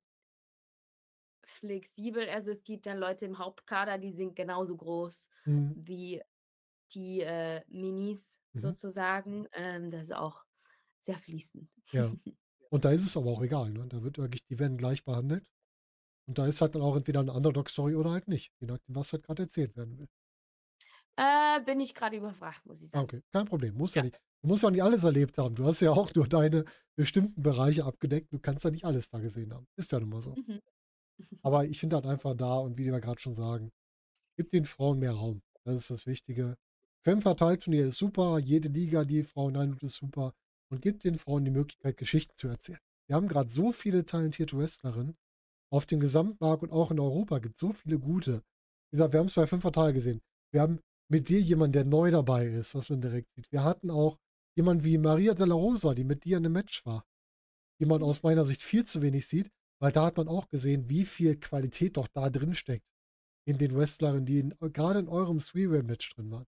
flexibel. Also, es gibt dann Leute im Hauptkader, die sind genauso groß Mhm. wie die, äh, Minis Mhm. sozusagen. Ähm, das ist auch sehr fließend. Ja. Und da ist es aber auch egal, ne? Da wird wirklich die werden gleich behandelt. Und da ist halt dann auch entweder 'ne Underdog-Story oder halt nicht, je nachdem, was halt grad erzählt werden will. Äh, bin ich grade überfragt, muss ich Ah, sagen. okay, kein Problem. Muss ja Ja. nicht du musst ja nicht alles erlebt haben. Du hast ja auch nur deine bestimmten Bereiche abgedeckt. Du kannst ja nicht alles da gesehen haben. Ist ja nun mal so. Mhm. Aber ich finde halt einfach da und wie wir grad schon sagen, gib den Frauen mehr Raum. Das ist das Wichtige. Femme Fatale Turnier ist super. Jede Liga, die Frauen reinholt, ist super. Und gibt den Frauen die Möglichkeit, Geschichten zu erzählen. Wir haben gerade so viele talentierte Wrestlerinnen auf dem Gesamtmarkt und auch in Europa gibt es so viele gute. Wie gesagt, wir haben es bei Femme Fatale gesehen. Wir haben mit dir jemanden, der neu dabei ist, was man direkt sieht. Wir hatten auch jemanden wie Maria de la Rosa, die mit dir in einem Match war, die man Mhm. aus meiner Sicht viel zu wenig sieht, weil da hat man auch gesehen, wie viel Qualität doch da drin steckt in den Wrestlerinnen, die in, gerade in eurem Three-Way-Match drin waren.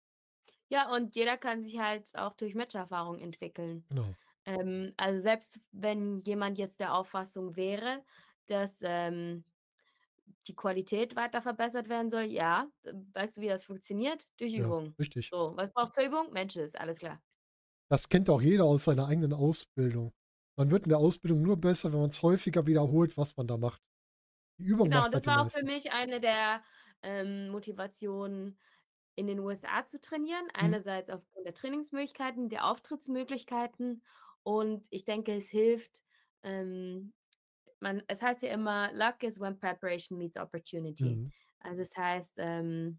Ja, und jeder kann sich halt auch durch Matcherfahrung entwickeln. Genau. Ähm, also selbst wenn jemand jetzt der Auffassung wäre, dass, ähm, die Qualität weiter verbessert werden soll, ja, äh, weißt du, wie das funktioniert? Durch Ja, Übung. richtig. So, was braucht's für Übung? Matches, alles klar. Das kennt auch jeder aus seiner eigenen Ausbildung. Man wird in der Ausbildung nur besser, wenn man es häufiger wiederholt, was man da macht. Die Übung Genau, macht und halt das den war auch für Meister. mich eine der, ähm, Motivationen, in den U S A zu trainieren. Mhm. Einerseits aufgrund der Trainingsmöglichkeiten, der Auftrittsmöglichkeiten und ich denke, es hilft, ähm man es heißt ja immer: „Luck is when preparation meets opportunity." Mhm. Also, es heißt, ähm,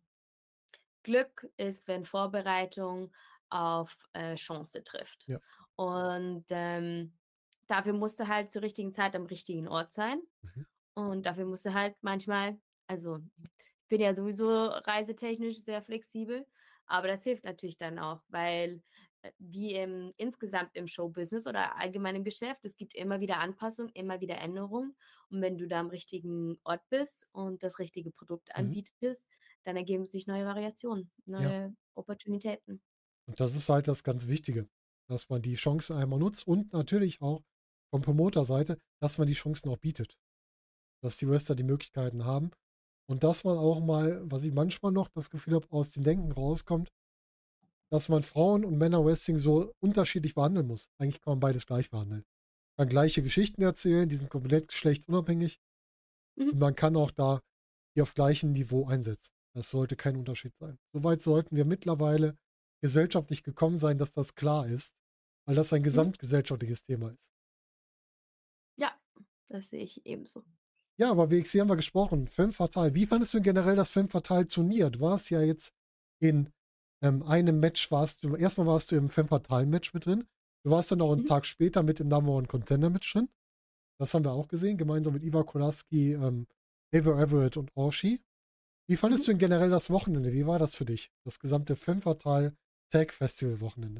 Glück ist, wenn Vorbereitung auf, äh, Chance trifft. Ja. Und, ähm, dafür musst du halt zur richtigen Zeit am richtigen Ort sein. Mhm. Und dafür musst du halt manchmal also, ich bin ja sowieso reisetechnisch sehr flexibel, aber das hilft natürlich dann auch, weil, äh, wie im insgesamt im Showbusiness oder allgemein im Geschäft, es gibt immer wieder Anpassungen, immer wieder Änderungen. Und wenn du da am richtigen Ort bist und das richtige Produkt Mhm. anbietest, dann ergeben sich neue Variationen, Ja. neue Opportunitäten. Und das ist halt das ganz Wichtige, dass man die Chancen einmal nutzt und natürlich auch von Promoterseite, dass man die Chancen auch bietet. Dass die Wrestler die Möglichkeiten haben und dass man auch mal, was ich manchmal noch das Gefühl habe, aus dem Denken rauskommt, dass man Frauen und Männer-Wrestling so unterschiedlich behandeln muss. Eigentlich kann man beides gleich behandeln. Man kann gleiche Geschichten erzählen, die sind komplett geschlechtsunabhängig Mhm. und man kann auch da die auf gleichem Niveau einsetzen. Das sollte kein Unterschied sein. Soweit sollten wir mittlerweile gesellschaftlich gekommen sein, dass das klar ist, weil das ein Mhm. gesamtgesellschaftliches Thema ist. Ja, das sehe ich ebenso. Ja, aber W X W haben wir gesprochen. Femme Fatale. Wie fandest du denn generell das Femme Fatale Turnier? Du warst ja jetzt in ähm, einem Match, warst du, erstmal warst du im Femme Fatale Match mit drin. Du warst dann auch einen Mhm. Tag später mit im Number One Contender Match drin. Das haben wir auch gesehen, gemeinsam mit Iva Kolaski, ähm, Ava Everett und Orshi. Wie Mhm. fandest du denn generell das Wochenende? Wie war das für dich? Das gesamte Femme Fatale Tag Festival Wochenende.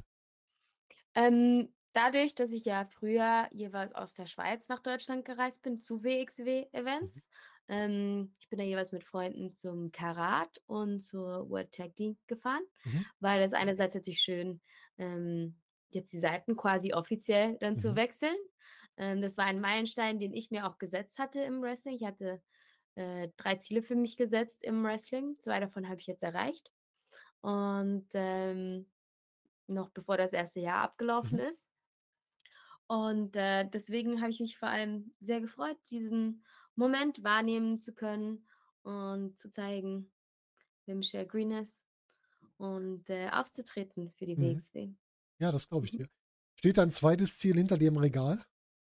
Ähm, dadurch, dass ich ja früher jeweils aus der Schweiz nach Deutschland gereist bin zu W X Mhm. W-Events, ähm, ich bin da jeweils mit Freunden zum Karat und zur World Tag League gefahren, Mhm. weil das einerseits natürlich schön, ähm, jetzt die Seiten quasi offiziell dann zu Mhm. wechseln. Ähm, das war ein Meilenstein, den ich mir auch gesetzt hatte im Wrestling. Ich hatte, äh, drei Ziele für mich gesetzt im Wrestling. zwei davon habe ich jetzt erreicht. Und, ähm noch bevor das erste Jahr abgelaufen Mhm. ist. Und, äh, deswegen habe ich mich vor allem sehr gefreut, diesen Moment wahrnehmen zu können und zu zeigen, wer Michelle Green ist und, äh, aufzutreten für die Mhm. W X W. Ja, das glaube ich Mhm. dir. Steht dein zweites Ziel hinter dir im Regal?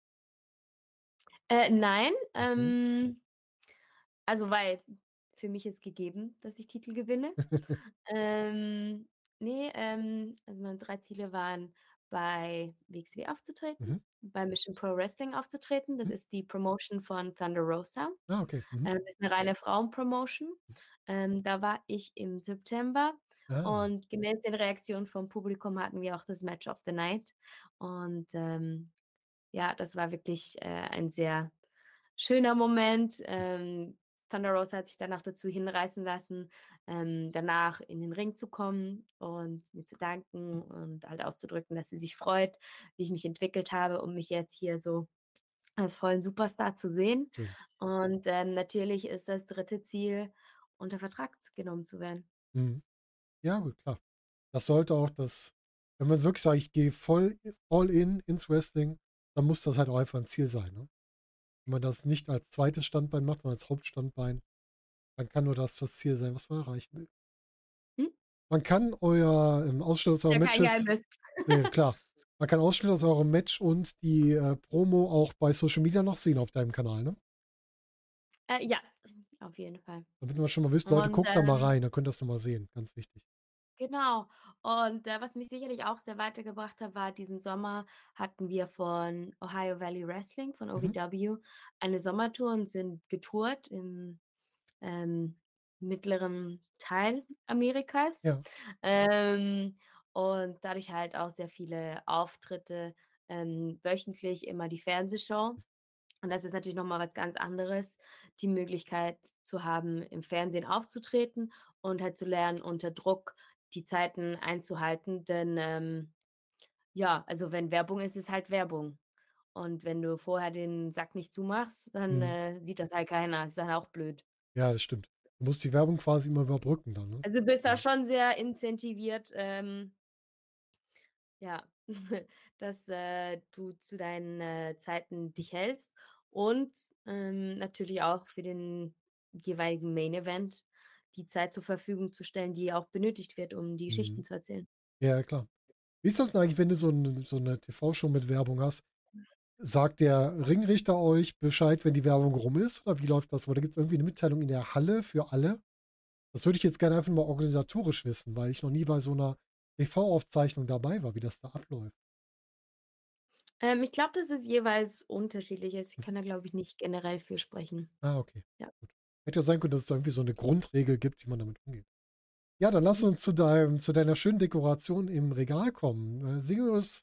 Äh, nein, Okay. ähm, also, weil für mich ist gegeben, dass ich Titel gewinne. Ähm, ne, ähm, also meine drei Ziele waren, bei W X W aufzutreten, Mhm. bei Mission Pro Wrestling aufzutreten. Das Mhm. ist die Promotion von Thunder Rosa. Ah, okay. Mhm. Ähm, ist 'ne reine Frauenpromotion. Ähm, da war ich im September Ah, und gemäß den Reaktionen vom Publikum hatten wir auch das Match of the Night. Und, ähm, ja, das war wirklich, äh, ein sehr schöner Moment. Ähm, Thunder Rosa hat sich danach dazu hinreißen lassen, ähm, danach in den Ring zu kommen und mir zu danken und halt auszudrücken, dass sie sich freut, wie ich mich entwickelt habe, um mich jetzt hier so als vollen Superstar zu sehen. schön. Und, ähm, natürlich ist das dritte Ziel, unter Vertrag z genommen zu werden. Mhm. Ja, gut, klar. Das sollte auch das wenn man wirklich sagt: „Ich gehe voll all in ins Wrestling“, dann muss das halt auch einfach 'n Ziel sein, ne? Wenn man das nicht als zweites Standbein macht, sondern als Hauptstandbein, dann kann nur das das Ziel sein, was man erreichen will. Hm? Man kann euer, ähm, Ausschnitt aus Ist euren ja kein Matches Geheimnis. ne, klar. Man kann Ausschnitte aus eurem Match und die, äh, Promo auch bei Social Media noch sehen auf deinem Kanal, ne? Äh, ja, auf jeden Fall. Damit man schon mal wisst: Leute, Und, guckt da mal ähm rein, dann könnt ihr's noch mal sehen, ganz wichtig. Genau. Und, äh, was mich sicherlich auch sehr weitergebracht hat, war diesen Sommer hatten wir von Ohio Valley Wrestling, von Mhm. O V W, eine Sommertour und sind getourt im, ähm, mittleren Teil Amerikas. Ja. Ähm, und dadurch halt auch sehr viele Auftritte, ähm, wöchentlich immer die Fernsehshow. Und das ist natürlich noch mal was ganz anderes, die Möglichkeit zu haben, im Fernsehen aufzutreten und halt zu lernen, unter Druck die Zeiten einzuhalten. Denn, ähm, ja, also wenn Werbung ist, ist halt Werbung. Und wenn du vorher den Sack nicht zumachst, dann, Mhm. äh, sieht das halt keiner. Ist dann auch blöd. Ja, das stimmt. Du musst die Werbung quasi immer überbrücken dann, ne? Also, du bist da Mhm. schon sehr incentiviert, ähm ja, dass, äh, du zu deinen, äh, Zeiten dich hältst und, ähm, natürlich auch für den jeweiligen Main Event die Zeit zur Verfügung zu stellen, die auch benötigt wird, um die Geschichten Mhm. zu erzählen. Ja, klar. Wie ist das denn eigentlich, wenn du so 'n so 'ne T V-Show mit Werbung hast? Sagt der Ringrichter euch Bescheid, wenn die Werbung rum ist, oder wie läuft das? Oder gibt's irgendwie 'ne Mitteilung in der Halle für alle? Das würde ich jetzt gerne einfach mal organisatorisch wissen, weil ich noch nie bei so 'ner T V-Aufzeichnung dabei war, wie das da abläuft. Ähm, ich glaube, dass es jeweils unterschiedlich ist. Ich Mhm. kann da, glaube ich, nicht generell für sprechen. Ah, okay, Ja. gut. Hätte ja sein können, dass es da irgendwie so 'ne Grundregel gibt, wie man damit umgeht. Ja, dann lass Mhm. uns zu deinem zu deiner schönen Dekoration im Regal kommen. Äh, Sirius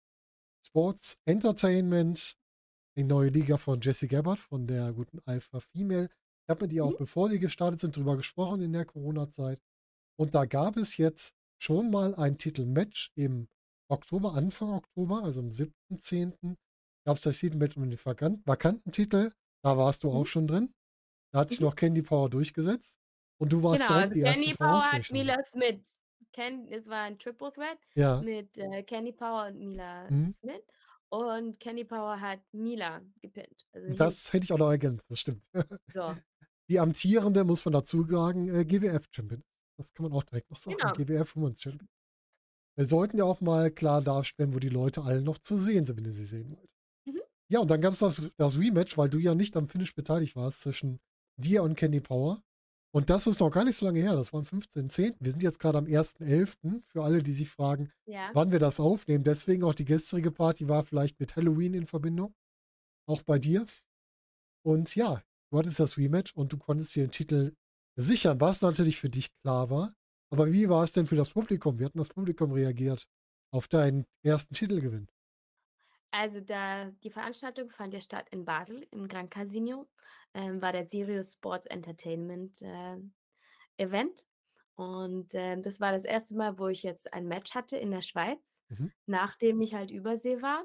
Sports Entertainment, die neue Liga von Jessie Gabbard, von der guten Alpha Female. Ich habe mit ihr auch, Mhm. bevor die gestartet sind, drüber gesprochen in der Corona-Zeit. Und da gab es jetzt schon mal ein Titelmatch im Oktober, Anfang Oktober, also am siebten zehnten gab's das Titelmatch um den vakan vakanten Titel. Da warst du auch Mhm. schon drin. Da hat sich Mhm. noch Candy Power durchgesetzt und du Genau, warst direkt also die erste Candy Frau Power hat Ausfächerin. Mila Smith. Ken es war ein Triple Threat Ja. mit, äh, Candy Power und Mila Mhm. Smith und Candy Power hat Mila gepinnt, also nicht mich. Das hätte ich auch noch ergänzt, das stimmt. So. Die amtierende, muss man dazu sagen, äh, G W F-Champion. Das kann man auch direkt noch sagen, Genau. G W F Women's Champion. Wir sollten ja auch mal klar darstellen, wo die Leute alle noch zu sehen sind, wenn ihr sie sehen wollt. Mhm. Ja, und dann gab's das das Rematch, weil du ja nicht am Finish beteiligt warst, zwischen dir und Candy Power. Und das ist noch gar nicht so lange her. Das war am fünfzehnten zehnten Wir sind jetzt grade am ersten elften für alle, die sich fragen, Ja. wann wir das aufnehmen. Deswegen auch die gestrige Party war vielleicht mit Halloween in Verbindung, auch bei dir. Und ja, du hattest das Rematch und du konntest dir den Titel sichern, was natürlich für dich klar war. Aber wie war es denn für das Publikum? Wie hat 'n das Publikum reagiert auf deinen ersten Titelgewinn? Also, da die Veranstaltung fand ja statt in Basel im Gran Casino, ähm, war der Sirius Sports Entertainment, äh, Event. Und, ähm, das war das erste Mal, wo ich jetzt ein Match hatte in der Schweiz, Mhm. nachdem ich halt Übersee war.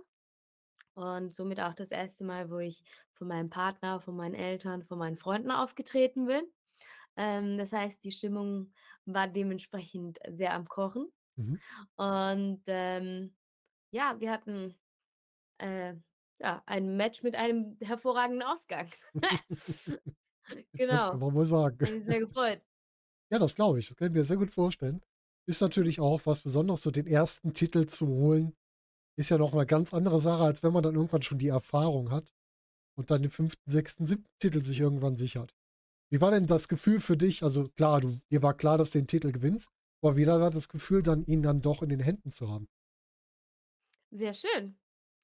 Und somit auch das erste Mal, wo ich von meinem Partner, von meinen Eltern, von meinen Freunden aufgetreten bin. Ähm, das heißt, die Stimmung war dementsprechend sehr am Kochen. Mhm. Und, ähm, ja, wir hatten, äh, ja, ein Match mit einem hervorragenden Ausgang. Das kann Genau. man wohl sagen. Hat mich sehr gefreut. Ja, das glaube ich. Das kann ich mir sehr gut vorstellen. Ist Mhm. natürlich auch was Besonderes, so den ersten Titel zu holen. Ist ja noch 'ne ganz andere Sache, als wenn man dann irgendwann schon die Erfahrung hat und dann den fünften, sechsten, siebten Titel sich irgendwann sichert. Wie war denn das Gefühl für dich? Also klar, du dir war klar, dass du den Titel gewinnst, aber wie war das Gefühl dann, ihn dann doch in den Händen zu haben? Sehr schön.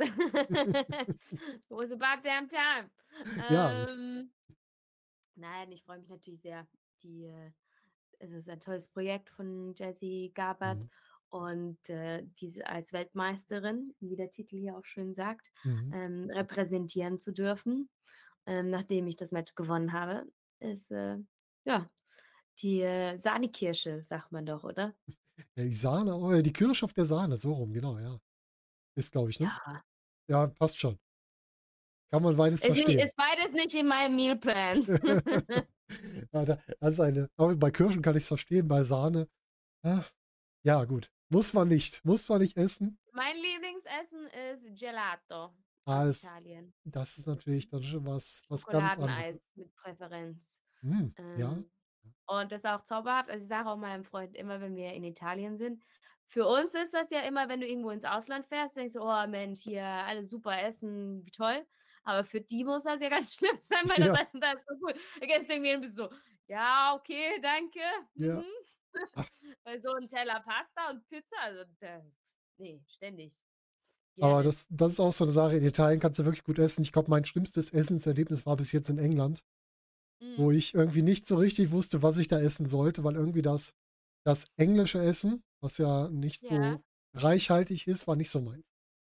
It was about damn time. Ja. Ähm Nein, ich freue mich natürlich sehr. Die, äh es ist ein tolles Projekt von Jessie Gabbard Mhm. und, äh, diese als Weltmeisterin, wie der Titel hier auch schön sagt, Mhm. ähm, repräsentieren zu dürfen, ähm, nachdem ich das Match gewonnen habe, ist, äh, ja, die, äh, Sahnekirsche, sagt man doch, oder? Ja, die Sahne, oh, die Kirsche auf der Sahne, so rum, genau, ja. Ist, glaube ich, ne? Ja. Ja, passt schon. Kann man beides Ist ni verstehen. ist beides nicht in meinem Mealplan. Ja, da also eine aber bei Kirschen kann ich's verstehen, bei Sahne, ah, ja gut. Muss man nicht muss man nicht essen. Mein Lieblingsessen ist Gelato Ah, aus es Italien. das ist natürlich dann schon was was ganz Schokoladeneis anderes. mit Präferenz. Mhm, ja. Ähm, und das ist auch zauberhaft. Also, ich sage auch meinem Freund immer, wenn wir in Italien sind für uns ist das ja immer, wenn du irgendwo ins Ausland fährst, denkst du: „Oh Mensch, hier alles super Essen, wie toll.“ Aber für die muss das ja ganz schlimm sein, weil das Ja. Essen da ist so gut. Du gehst irgendwie hin und bist so: „Ja, okay, danke, Ja. mhm.“ Ach. Weil so 'n Teller Pasta und Pizza, also da ne, ständig, Aber gerne. das das ist auch so 'ne Sache. In Italien kannst du wirklich gut essen. Ich glaube, mein schlimmstes Essenserlebnis war bis jetzt in England, wo Mhm. ich irgendwie nicht so richtig wusste, was ich da essen sollte, weil irgendwie das das englische Essen, was ja nicht Ja. so reichhaltig ist, war nicht so meins.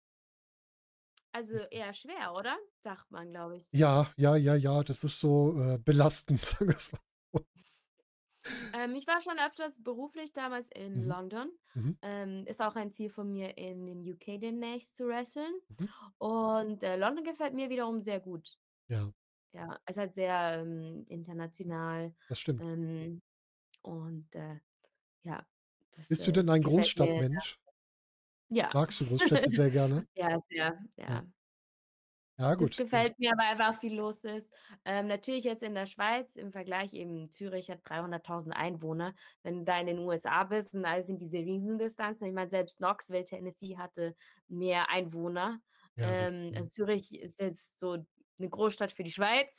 Also Deswegen. eher schwer, oder? Sagt man, glaube ich. Ja, ja, ja, ja, das ist so, äh, belastend, sagen wir's mal so. Ähm, ich war schon öfters beruflich damals in Mhm, London. mhm, Ähm, ist auch ein Ziel von mir, in den U K demnächst zu wresteln. mhm. Und, äh, London gefällt mir wiederum sehr gut. Ja, Ja, ist halt sehr, ähm, international, das stimmt. ähm, und, äh, ja, das, Bist du äh, denn ein gefällt mir da. Großstadtmensch? Ja. Magst du Großstädte sehr gerne? Ja, sehr, Ja. ja. Ja Das gut, dann gefällt mir, weil einfach viel los ist. Ähm, natürlich jetzt in der Schweiz im Vergleich eben Zürich hat dreihunderttausend Einwohner. Wenn du da in den U S A bist und alles sind diese Riesendistanzen. Ich meine, selbst Knoxville, Tennessee hatte mehr Einwohner. ja gut. Ähm, Mhm. also Zürich ist jetzt so 'ne Großstadt für die Schweiz.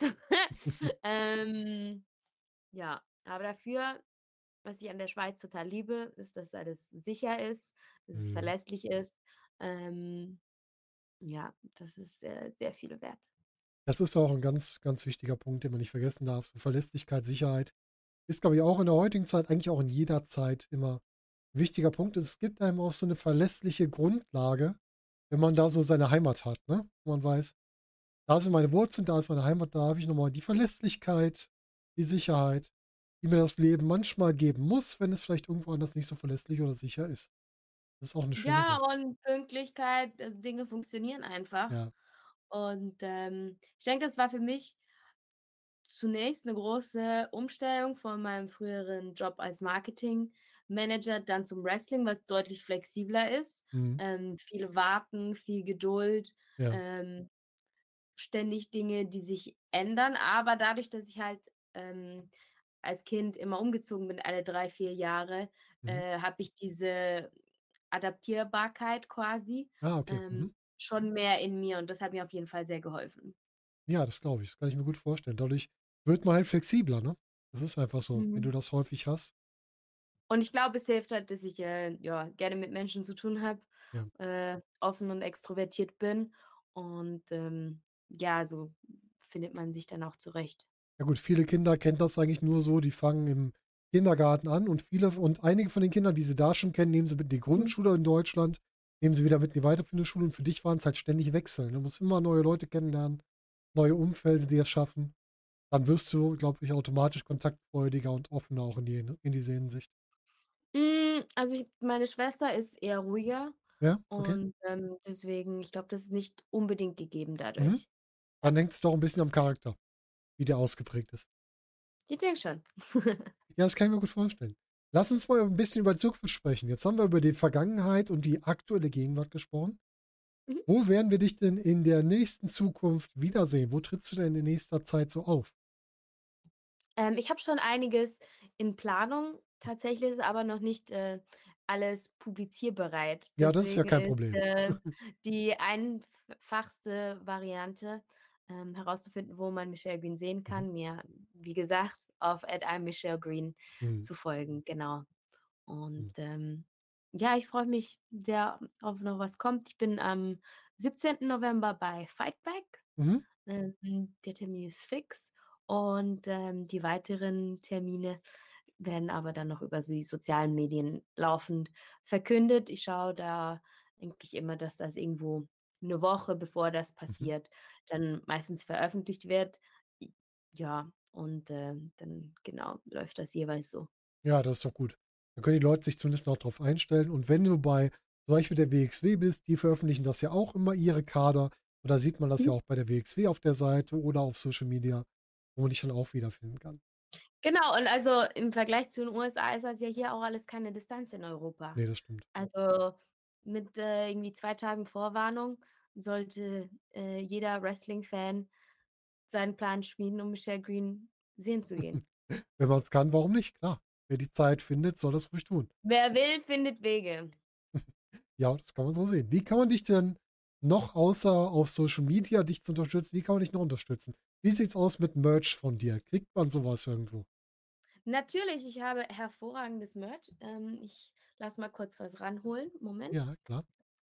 Ähm, ja, aber dafür, was ich an der Schweiz total liebe, ist, dass alles sicher ist, dass es Mhm. verlässlich ist. Ähm, ja, das ist, äh, sehr viel wert. Das ist auch 'n ganz, ganz wichtiger Punkt, den man nicht vergessen darf. So Verlässlichkeit, Sicherheit ist, glaube ich, auch in der heutigen Zeit, eigentlich auch in jeder Zeit immer 'n wichtiger Punkt. Es gibt einem auch so 'ne verlässliche Grundlage, wenn man da so seine Heimat hat, ne? Wo man weiß: „Da sind meine Wurzeln, da ist meine Heimat, da habe ich noch mal die Verlässlichkeit, die Sicherheit, die mir das Leben manchmal geben muss, wenn es vielleicht irgendwo anders nicht so verlässlich oder sicher ist.“ Das ist auch 'ne schöne Ja, Sache. und Pünktlichkeit, also Dinge funktionieren einfach. Ja. Und, ähm, ich denke, das war für mich zunächst 'ne große Umstellung von meinem früheren Job als Marketingmanager dann zum Wrestling, was deutlich flexibler ist. Mhm. Ähm, viel Warten, viel Geduld, Ja. ähm, ständig Dinge, die sich ändern. Aber dadurch, dass ich halt, ähm, als Kind immer umgezogen bin, alle drei, vier Jahre, Mhm. äh, habe ich diese Adaptierbarkeit quasi, Ah, okay. Mhm. ähm, schon mehr in mir und das hat mir auf jeden Fall sehr geholfen. Ja, das glaube ich. Das kann ich mir gut vorstellen. Dadurch wird man halt flexibler, ne? Das ist einfach so, wenn Mhm. du das häufig hast. Und ich glaube, es hilft halt, dass ich, äh, ja, gerne mit Menschen zu tun habe, Ja. äh, offen und extrovertiert bin und, ähm, ja, so findet man sich dann auch zurecht. Ja gut, viele Kinder kennen das eigentlich nur so, die fangen im Kindergarten an und viele und einige von den Kindern, die sie da schon kennen, nehmen sie mit in die Mhm. Grundschule in Deutschland, nehmen sie wieder mit in die weiterführende Schule und für dich waren's halt ständig Wechseln. Du musst immer neue Leute kennenlernen, neue Umfelder dir schaffen. Dann wirst du, glaube ich, automatisch kontaktfreudiger und offener auch in die in diese Hinsicht. Hm, also ich meine Schwester ist eher ruhiger Ja, okay. und, ähm, deswegen ich glaube, das ist nicht unbedingt gegeben Mhm. dadurch. Ja. Dann hängt's doch 'n bisschen am Charakter, wie der ausgeprägt ist. Ich denke schon. Ja, das kann ich mir gut vorstellen. Lass uns mal 'n bisschen über die Zukunft sprechen. Jetzt haben wir über die Vergangenheit und die aktuelle Gegenwart gesprochen. Mhm. Wo werden wir dich denn in der nächsten Zukunft wiedersehen? Wo trittst du denn in nächster Zeit so auf? Ähm, ich habe schon einiges in Planung. Tatsächlich ist aber noch nicht, äh, alles publizierbereit. Ja, das ist ja Deswegen kein ist, Problem. äh, die einfachste Variante, ähm, herauszufinden, wo man Michelle Green sehen Mhm. kann, mir, wie gesagt, auf at immichellegreen Mhm. zu folgen, genau. Und, Mhm. ähm, ja, ich freue mich sehr auf noch was kommt. Ich bin am siebzehnten November bei Fight Back. Mhm. Ähm, der Termin ist fix und, ähm, die weiteren Termine werden aber dann noch über die sozialen Medien laufend verkündet. Ich schaue da eigentlich immer, dass das irgendwo 'ne Woche, bevor das Mhm. passiert, dann meistens veröffentlicht wird. I ja, und, ähm, dann genau, läuft das jeweils so. Ja, das ist doch gut. Dann können die Leute sich zumindest noch drauf einstellen. Und wenn du bei zum Beispiel der W X W bist, die veröffentlichen das ja auch immer ihre Kader. Und da sieht man das ja Mhm. auch bei der W X W auf der Seite oder auf Social Media, wo man dich dann auch wiederfinden kann. Genau, und also im Vergleich zu den U S A ist das ja hier auch alles keine Distanz in Europa. Ne, das stimmt. Also mit, äh, irgendwie zwei Tagen Vorwarnung sollte, äh, jeder Wrestling-Fan seinen Plan schmieden, um Michelle Green sehen zu gehen. Wenn man's kann, warum nicht? Klar. Wer die Zeit findet, soll das ruhig tun. Wer will, findet Wege. Ja, das kann man so sehen. Wie kann man dich denn noch außer auf Social Media dich zu unterstützen wie kann man dich noch unterstützen? Wie sieht's aus mit Merch von dir? Kriegt man so was irgendwo? Natürlich, ich habe hervorragendes Merch. Ähm, ich lasse mal kurz was ranholen. Moment. Ja, klar.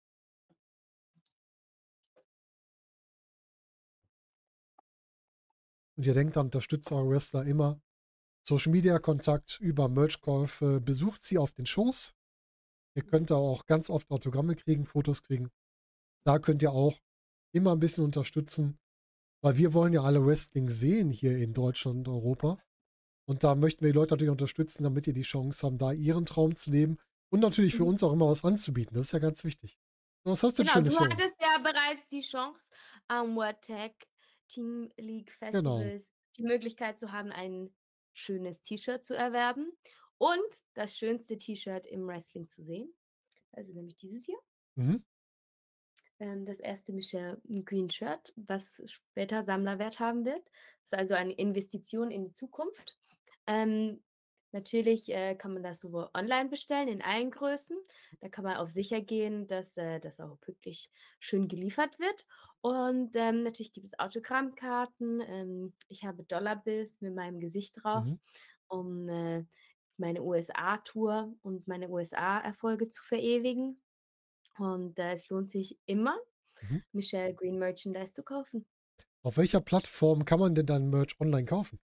Und ihr denkt dann, unterstützt eure Wrestler immer. Social Media Kontakt über Merchkäufe, besucht sie auf den Shows. Ihr könnt da auch ganz oft Autogramme kriegen, Fotos kriegen. Da könnt ihr auch immer ein bisschen unterstützen, weil wir wollen ja alle Wrestling sehen hier in Deutschland und Europa. Und da möchten wir die Leute natürlich unterstützen, damit ihr die Chance haben, da ihren Traum zu leben und natürlich für Mhm. uns auch immer was anzubieten. Das ist ja ganz wichtig. Was hast du denn Genau, Schönes du für uns? hattest ja bereits die Chance, am World Tag Team League Genau. Festivals die Möglichkeit zu haben, ein schönes T-Shirt zu erwerben und das schönste T-Shirt im Wrestling zu sehen. Das ist nämlich dieses hier. Mhm. Ähm, das erste Michelle Green Shirt, was später Sammlerwert haben wird. Das ist also eine Investition in die Zukunft. Ähm, natürlich äh, kann man das sowohl online bestellen, in allen Größen. Da kann man auf sicher gehen, dass äh, das auch wirklich schön geliefert wird. Und ähm, natürlich gibt es Autogrammkarten. Ähm, ich habe Dollarbills mit meinem Gesicht drauf, Mhm. um äh, meine U S A-Tour und meine U S A-Erfolge zu verewigen. Und äh, es lohnt sich immer, Mhm. Michelle Green Merchandise zu kaufen. Auf welcher Plattform kann man denn dein Merch online kaufen?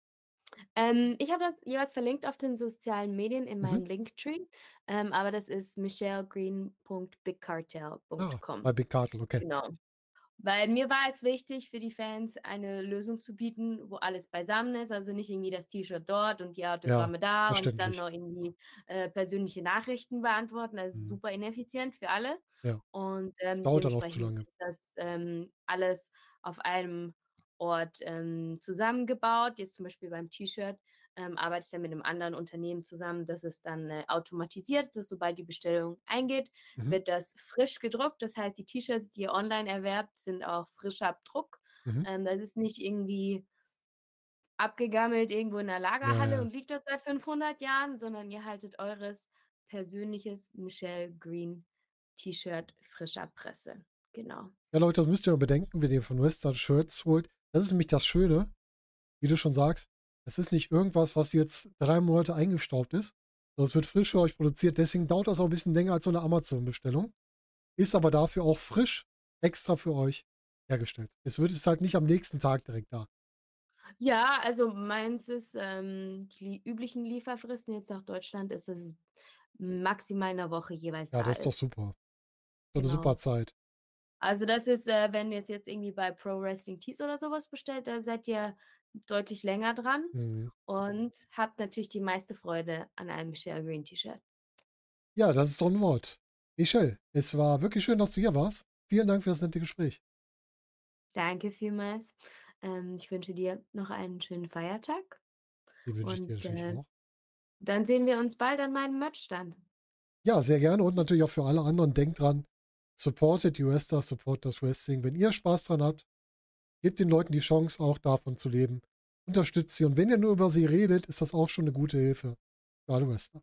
Ähm, ich habe das jeweils verlinkt auf den sozialen Medien in Mhm. meinem Linktree, ähm, aber das ist michellegreen punkt big cartel punkt Ah, com. bei Big Cartel, okay. Genau. Weil mir war es wichtig, für die Fans eine Lösung zu bieten, wo alles beisammen ist. Also nicht irgendwie das T-Shirt dort und die Ja, Autogramme da und dann verständlich. noch irgendwie äh, persönliche Nachrichten beantworten. Das ist Mhm. super ineffizient für alle. Ja, Und das ähm, dauert dann auch zu dementsprechend lange. ist das ähm, alles auf einem Ort ähm, zusammengebaut. Jetzt zum Beispiel beim T-Shirt ähm, arbeite ich dann mit einem anderen Unternehmen zusammen, das ist dann äh, automatisiert, dass sobald die Bestellung eingeht, Mhm. wird das frisch gedruckt. Das heißt, die T-Shirts, die ihr online erwerbt, sind auch frisch ab Druck. Mhm. Ähm, das ist nicht irgendwie abgegammelt irgendwo in der Ja, Lagerhalle ja. und liegt dort seit fünfhundert Jahren, sondern ihr haltet eures persönliches Michelle Green T-Shirt frischer Presse. Genau. Ja, Leute, das müsst ihr mal bedenken, wenn ihr von Western Shirts holt. Das ist nämlich das Schöne, wie du schon sagst. Es ist nicht irgendwas, was jetzt drei Monate eingestaubt ist, sondern es wird frisch für euch produziert. Deswegen dauert das auch ein bisschen länger als so eine Amazon-Bestellung. Ist aber dafür auch frisch extra für euch hergestellt. Es wird es halt nicht am nächsten Tag direkt da. Ja, also meins ist, ähm, die üblichen Lieferfristen jetzt nach Deutschland ist, dass es maximal 'ne Woche jeweils Ja, da das ist doch ist. super. So eine super Genau. Zeit. Also, das ist, äh, wenn ihr's jetzt irgendwie bei Pro Wrestling Tees oder so was bestellt, da seid ihr deutlich länger dran Mhm. und habt natürlich die meiste Freude an einem Michelle Green T-Shirt. Ja, das ist doch ein Wort. Michelle, es war wirklich schön, dass du hier warst. Vielen Dank für das nette Gespräch. Danke vielmals. Ähm, ich wünsche dir noch einen schönen Feiertag Die wünsche ich dir und, natürlich äh, auch. dann sehen wir uns bald an meinem Merchstand. Ja, sehr gerne und natürlich auch für alle anderen. Denkt dran, supportet die Wrestler, supportet das Wrestling. Wenn ihr Spaß dran habt, gebt den Leuten die Chance, auch davon zu leben. Unterstützt sie. Und wenn ihr nur über sie redet, ist das auch schon eine gute Hilfe für alle Wrestler.